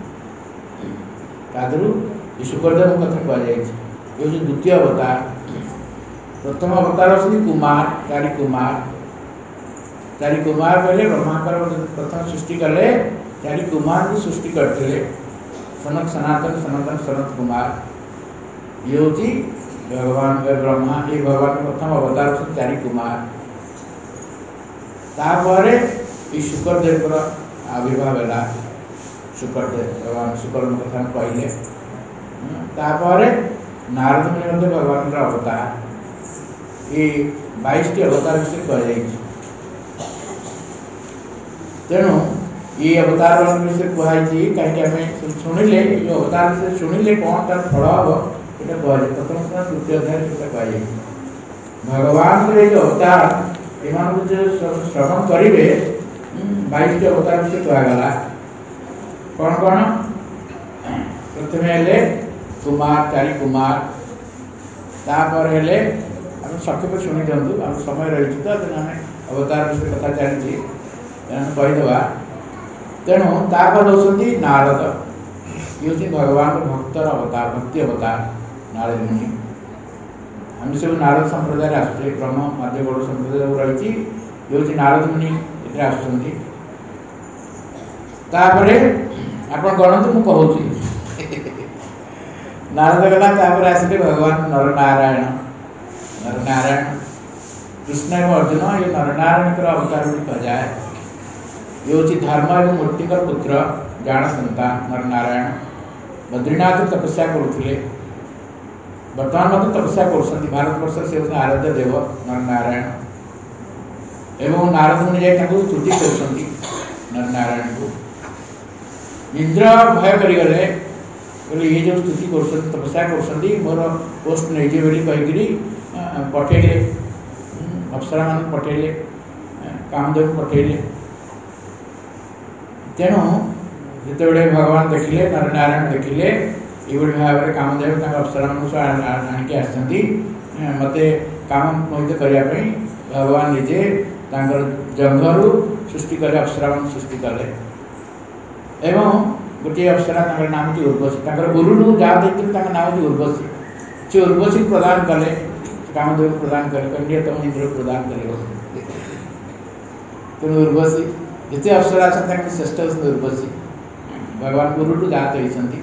Speaker 1: शुक्रदेव कथा कहुई ये जो द्वितीय अवतार प्रथम अवतार अच्छे कुमार चारि कुमार चारि कुमार कहले ब्रह्मांकर प्रथम सृष्टि कले चारि कुमार को सृष्टि करते सनक सनातन सनातन सनत कुमार ये हूँ भगवान ब्रह्मा ये भगवान प्रथम अवतार से चारि कुमार तापर ये शुक्रदेव आविर्भाव है शुक्रदेव भगवान शुक्र कथा कहले तापर नारद मुनि भगवान अवतार ये बाईस टी अवतार विषय कह तेणु ये अवतार विषय कहुई कहीं आम शुणिले ये अवतार विषय शुणिले कौन तार फल हम ये कहुए प्रथम तृतीय अध्याय कहुए भगवान ये अवतार एम जो श्रवण करेंगे बाईस टी अवतार विषय कहगला कौन कौन प्रथम हेले कुमार चारि कुमार तापर हेले आम संक्षेप शुणी दिंतु आम समय रही तो आम अवतार विषय कथा चली कहीदेवा तेणु तापर होती नारद ये हूँ भगवान भक्तर अवतार भक्ति अवतार नारद मुनि आम सब नारद संप्रदाय आसुचे ब्रह्म मध्य गौड़ संप्रदाय रही ये हूँ नारद मुनि ये आसुँच आप गणतु मु कहूँ नारद गला आसिले भगवान नरनारायण नरनारायण कृष्ण एवं अर्जुन ये नरनारायण अवतार कह जाए ये हूँ धर्म एवं मूर्तिकर पुत्र जान संतान नरनारायण बद्रीनाथ तपस्या करुले बर्तमान मत तपस्या कर भारत वर्ष से आराध्य देव नरनारायण एवं नारद मुनि जाए स्तुति कर नरनारायण को इंद्र भय करगले बोले ये जो स्तुति कर तपस्या कर मोर पोस्ट नहीं बोली कहीकि पठेले अप्सरा मान पठेले कामदेव पठेले तेणु जिते भगवान देखिले नरनारायण देखिले ये भाव में कामदेव अप्सरा मान आणिक आसती मत काम मोहित करने भगवान निजे जंघरू सृष्टि कले अप्सरा मान सृष्टि कले एवं गोटे अप्सरा नाम हूँ उर्वशी गुरु जहाँ देखते नाम हूँ उर्वशी से उर्वशी प्रदान कले कामदेव प्रदान कले तुम इंद्र प्रदान कर तेणु उर्वशी जिते अप्सरा श्रेष्ठ उर्वशी भगवान गुरु जात होती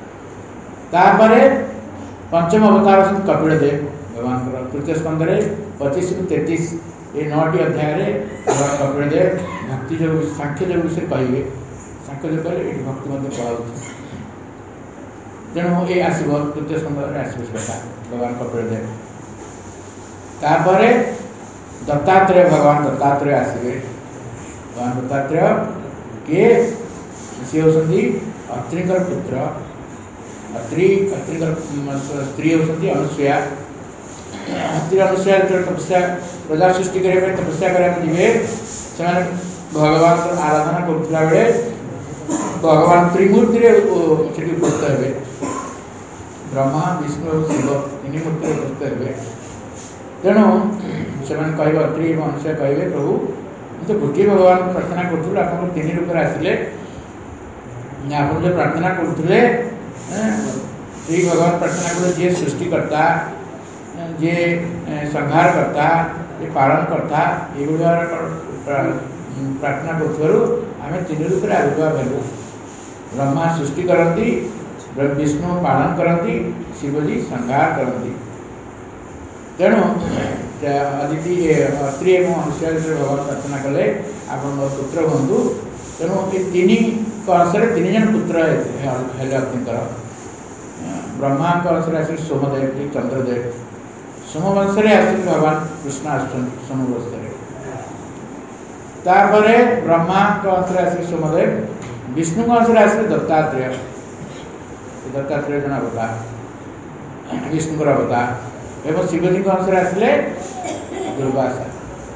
Speaker 1: पंचम अवतार कपिलदेव भगवान तृतीय स्कंद पच्चीस रु तैंतीस ये नौटी अध्याय भगवान कपिलदेव भक्ति जो सांख्य जो विषय कहे सांख्य जो कहे ये भक्ति मध्य पढ़ाऊँ तेणु ये आसब तृतीय स्कंद आसब कथा भगवान कपिलदेव तापर दत्तात्रेय भगवान दत्तात्रेय आसवे भगवान दत्तात्रेय किए सी होती अत्रिकर पुत्र अत्रि अत्रिकर स्त्री होती अनुसुया अत्रि अनुसुया तपस्या प्रजा सृष्टि करने तपस्या करने से भगवान आराधना करुला बेले भगवान त्रिमूर्ति उपस्थित हे ब्रह्मा विष्णु और शिव तीन मूर्ति उपस्थित हे तेणु से कह अत्रि अनुसुया कहे प्रभु तो गोटे भगवान प्रार्थना करूँ आप तीन रूप आसिले आप जो प्रार्थना करुले श्री भगवान प्रार्थना कर जी सृष्टिकर्ता जी संहार करता ये पालन करता ये प्रार्थना करें तीन रूप आविर्भाव हेलु ब्रह्मा सृष्टि करती विष्णु पालन करती शिवजी संहार करती तेणु अदिति अत्रि और अनुसुया भगवान प्रार्थना कले आप पुत्र हूँ तेणु ये तीन अंशर तीन जन पुत्र हेले अग्निकर ब्रह्मा अंशर आस सोमदेव जी चंद्रदेव सोम वंश आस भगवान कृष्ण आस सोमवंश तापर ब्रह्मा अंशर आस सोमदेव विष्णु अंशर आस दत्तात्रेय दत्तात्रेय जन अवतार विष्णुकर अवतार एवं शिवजी अंशर आसिले दुर्वासा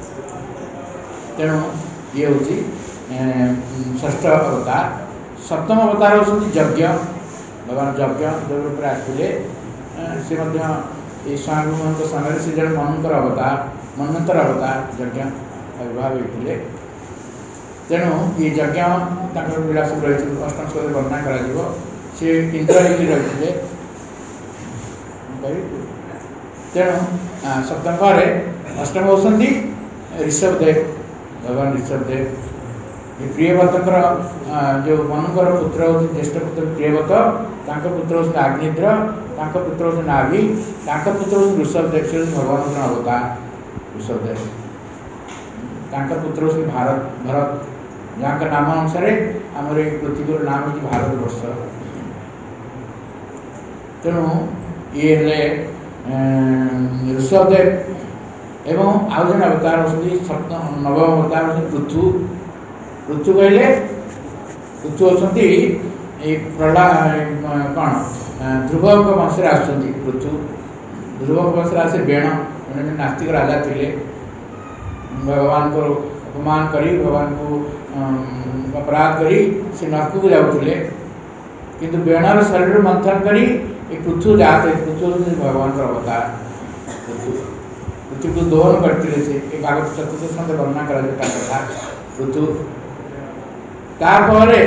Speaker 1: तेणु ये हूँ षष्ठ अवतार सप्तम अवतार होती यज्ञ भगवान यज्ञ जो आसते से स्वामी समय से जन मनुकर अवतार मन्वंतर अवतार यज्ञ आविर्भाव होते तेणु ये यज्ञ लीला सब रही अष्टम स्कंद वर्णना कर सी इंद्र रही तेणु सप्तम पर अष्टम होती ऋषभदेव भगवान ऋषभदेव ये प्रियव्रतर जो मनुकर पुत्र होती ज्येष्ठ पुत्र प्रियव्रत पुत्र होती अग्निद्र तांका पुत्र होते नाभि तांका पुत्र होते ऋषभदेव से भगवान का अवतार ऋषभदेव तांका पुत्र होते भारत भरत जहाँ का नाम अनुसार आमर पृथ्वी नाम है भारत वर्ष तेणु ये ऋषभदेव एवं आउ जन अवतार होती सप्तम नवम अवतार होती पृथु पृथु कहले पृथु होती प्रहलाद कौन ध्रुव वंश आसुँच पृथु ध्रुव वंश आसे बेण बेण नास्तिक राजा थे भगवान को अपमान करी भगवान को अपराध करी से नरक को जाऊे किंतु बेणर शरीर मंथन करी एक पृथु जाते पृथु भगवान का अवतार पृथु पृथ्वी को दोहन करते से एक आगत चतुर्थ स्कंद वर्णना करा कथा पृथु तापर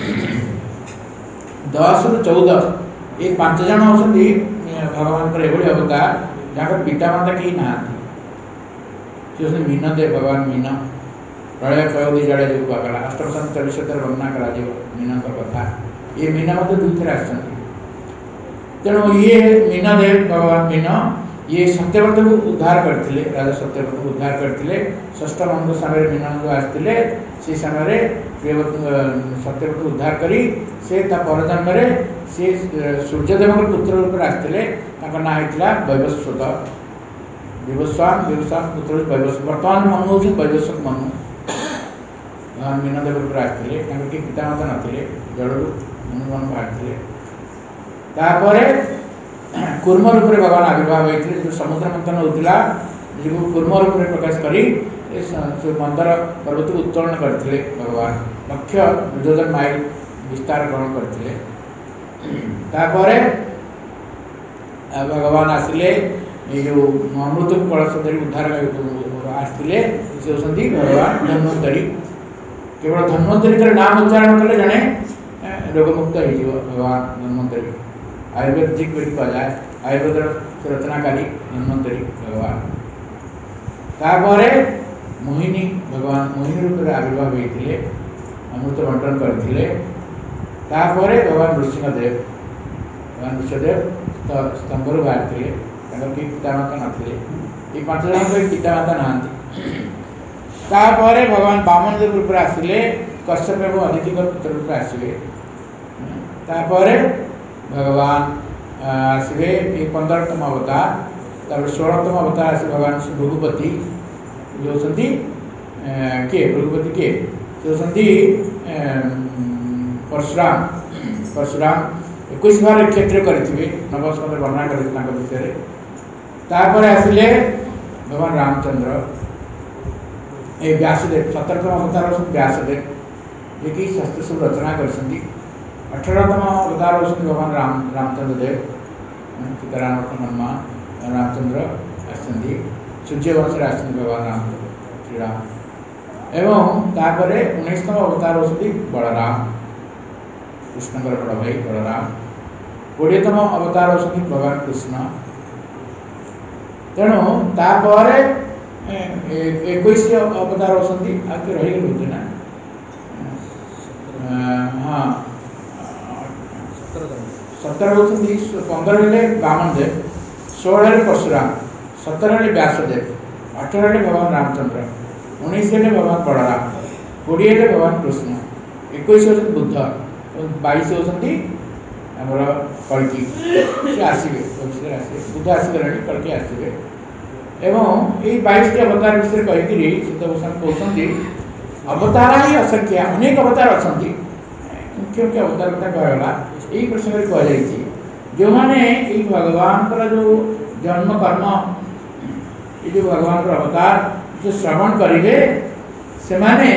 Speaker 1: दस रु चौदह एक पांच जन होती भगवान का एभली अवतार जहाँ पिता माता कहीं ना सी मीन दे भगवान मीन प्रलय प्रयोगी जड़े जो कला अष्टम संत विशेष वर्णना करा मीन कथा ये मीन मत दुई थे आस तेणु ये मीन देव भगवान मीन ये सत्यव्रत को उद्धार करते राजा सत्यव्रत को उद्धार करते षष्ठ मंग समय मीन जो आसते से समय सत्यव्रत को उद्धार करी से परजन्म से सूर्यदेव पुत्र रूप आसते ना होता वैवस्वत विवस्वान विवस्वान पुत्र वैवस्व बर्तमान मनु हूँ वैवस्वत मनु भगवान मीनदेव रूप आसते कि पिता माता नथिले जड़ू मनु मन बाहर तापर कूर्म रूप में भगवान आविर्भाव होते जो समुद्र मंथन होता जो कूर्म रूप में प्रकाश करी मंदर पर्वत को उत्तोलन करते भगवान लक्ष्य दुर्योधन माइल विस्तार ग्रहण करते भगवान आसिले ये जो अमृत कलश धरी उद्धार आसते से होती भगवान धन्वंतरी केवल धन्वंतरी नाम उच्चारण कले जड़े रोगमुक्त हो भगवान धन्वंतरी आयुर्वेदिक कह जाए आयुर्वेद रचनाकारी धन्वंतरी भगवान तापर मोहिनी भगवान मोहिनी रूप में आविर्भाव होते अमृत बंटन करते तापर भगवान नृसिंहदेव भगवान नृसिंहदेव स्तंभ बाहर थे कि पितामाता नथिले ये पांच जन पितामाता नहांती तापर भगवान वामन देव रूप आसिले कश्यप एवं अदिति पुत्र रूप आसवे तापर भगवान आसवे ये पंद्रहतम अवतार तापर सोलहतम अवतार आस भगवान भृगुपति जो होती किए भृगुपति किए से होती परशुराम परशुराम इक्कीस बार क्षेत्र करेंगे नवस्कंद वर्णना कर विषय तापर आसिले भगवान रामचंद्र ए व्यासदेव सतरतम अवतार व्यासदेव जे कि शास्त्र सब रचना कर अठारहतम अवतार होती भगवान राम रामचंद्र देव सीताराम हनुमा रामचंद्र आसती सूर्यवंश आसती भगवान राम श्रीराम एवं तापर उन्नीसतम अवतार होती बलराम कृष्ण बड़ भाई बलराम कोड़ेतम अवतार होती भगवान कृष्ण तेणु तापर एक अवतार होती आगे रही गए ना हाँ सतर होती पंद्रह हेले वामन देव षोल परशुराम सतर हेले व्यासदेव अठारह हेले भगवान रामचंद्र उन्नीस हेले भगवान बलराम कोड़े हेले भगवान कृष्ण इक्कीस होती बुद्ध बाईस होती आमर कल्कि से आसवे आसवे बुद्ध आसगले कल्कि आसवे एवं ये बाईस टी अवतार विषय कहीकि सीताभूषण कहते अवतार ही असंख्य अनेक अवतार अच्छा मुख्य मुख्य अवतार कथा कहला यही प्रसंग कहुई जो मैंने भगवान का जो जन्म कर्म ये जो भगवान का अवतार जो श्रवण करेंगे से माने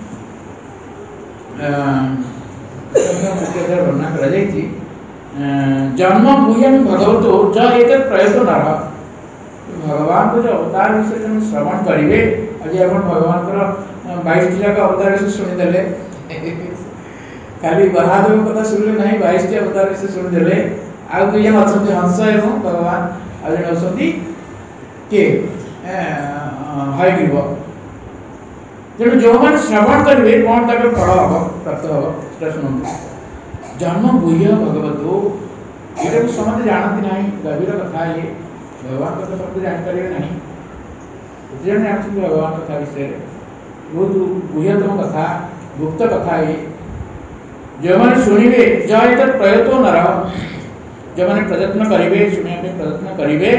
Speaker 1: वर्णना कर जन्म भूयन भगवतो ज एक प्रयत्न नर भगवान को जो अवतार विषय जो श्रवण करेंगे आज आप भगवान का बाईस टी जाक अवतार विषय शुणीदे खाली महादेव कथा शुणिले ना बाईस टी अवतार विषय शुणीदे आउ दुई जन अच्छा हंस एवं भगवान आज जन अच्छा किए हयग्रीव तेणु जो मैंने श्रवण करेंगे कौन तक फल हम प्राप्त हम शुणु जन्म भूय भगवतो ये समझ जानती ना गभीर कथा ये भगवान को तो समझ जानकारी नहीं जन जानते भगवान कथा विषय बहुत गुह्यतम कथा गुप्त कथा ये जो मैंने शुणवे जय तक प्रयत्न नर जो मैंने प्रयत्न करेंगे शुणिया पे प्रयत्न करेंगे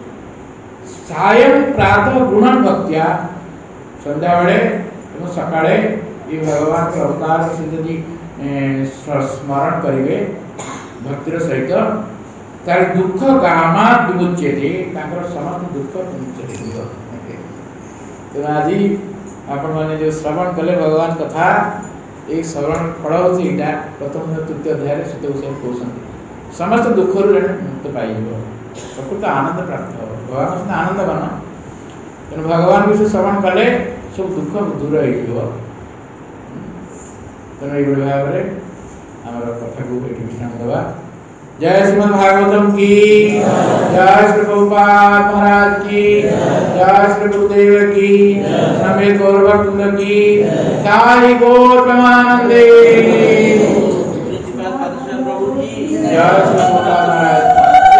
Speaker 1: सायं प्रातः गुणन भक्त्या संध्या बेले एवं सकाळे ये भगवान के अवतार से यदि स्मरण करेंगे भक्तिर सहित तार दुख गामा विमुच्यते ताकर समस्त दुख विमुच्यते तो आज आपण माने जो श्रवण कले भगवान कथा एक श्रवण फल होची इटा प्रथम तृतीय अध्याय से तो से कोसन समस्त दुख रु मुक्त पाइबो प्रकृत आनंद प्राप्त हो भगवान से आनंद बना तेणु भगवान विषय श्रवण कले सब दुख दूर हो तेणु ये भाव में हमारा कथा को एक विश्राम देवा जय श्रीमद् भागवतम की जय श्री प्रभुपाद महाराज की जय श्री गुरुदेव की समेत गौर भक्त की साई गौर प्रेमानंदे
Speaker 3: प्रभु की
Speaker 1: जय श्री प्रभुपाद महाराज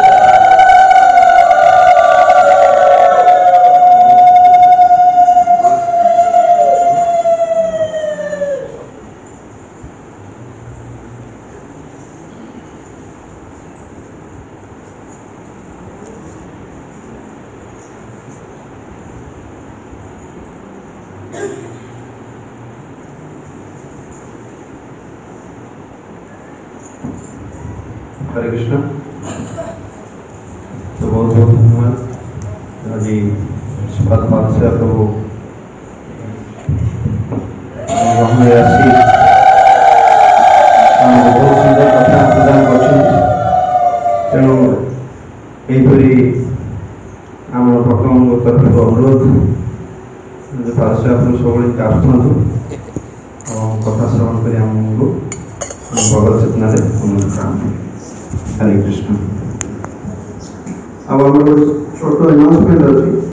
Speaker 5: हरे कृष्ण। तो बहुत बहुत धन्यवाद आज श्रीपाद पादशाह प्रभु हमें आसी बहुत सुंदर कथा प्रदान कर तेणु यहीपरी आम भक्तों तरफ अनुरोध पादशाह प्रभु सब आसतु कथा श्रवण कर आमको भगवत चेतना अनुरोध। हरे कृष्ण। अब छोट अनाउंसमेंट अच्छी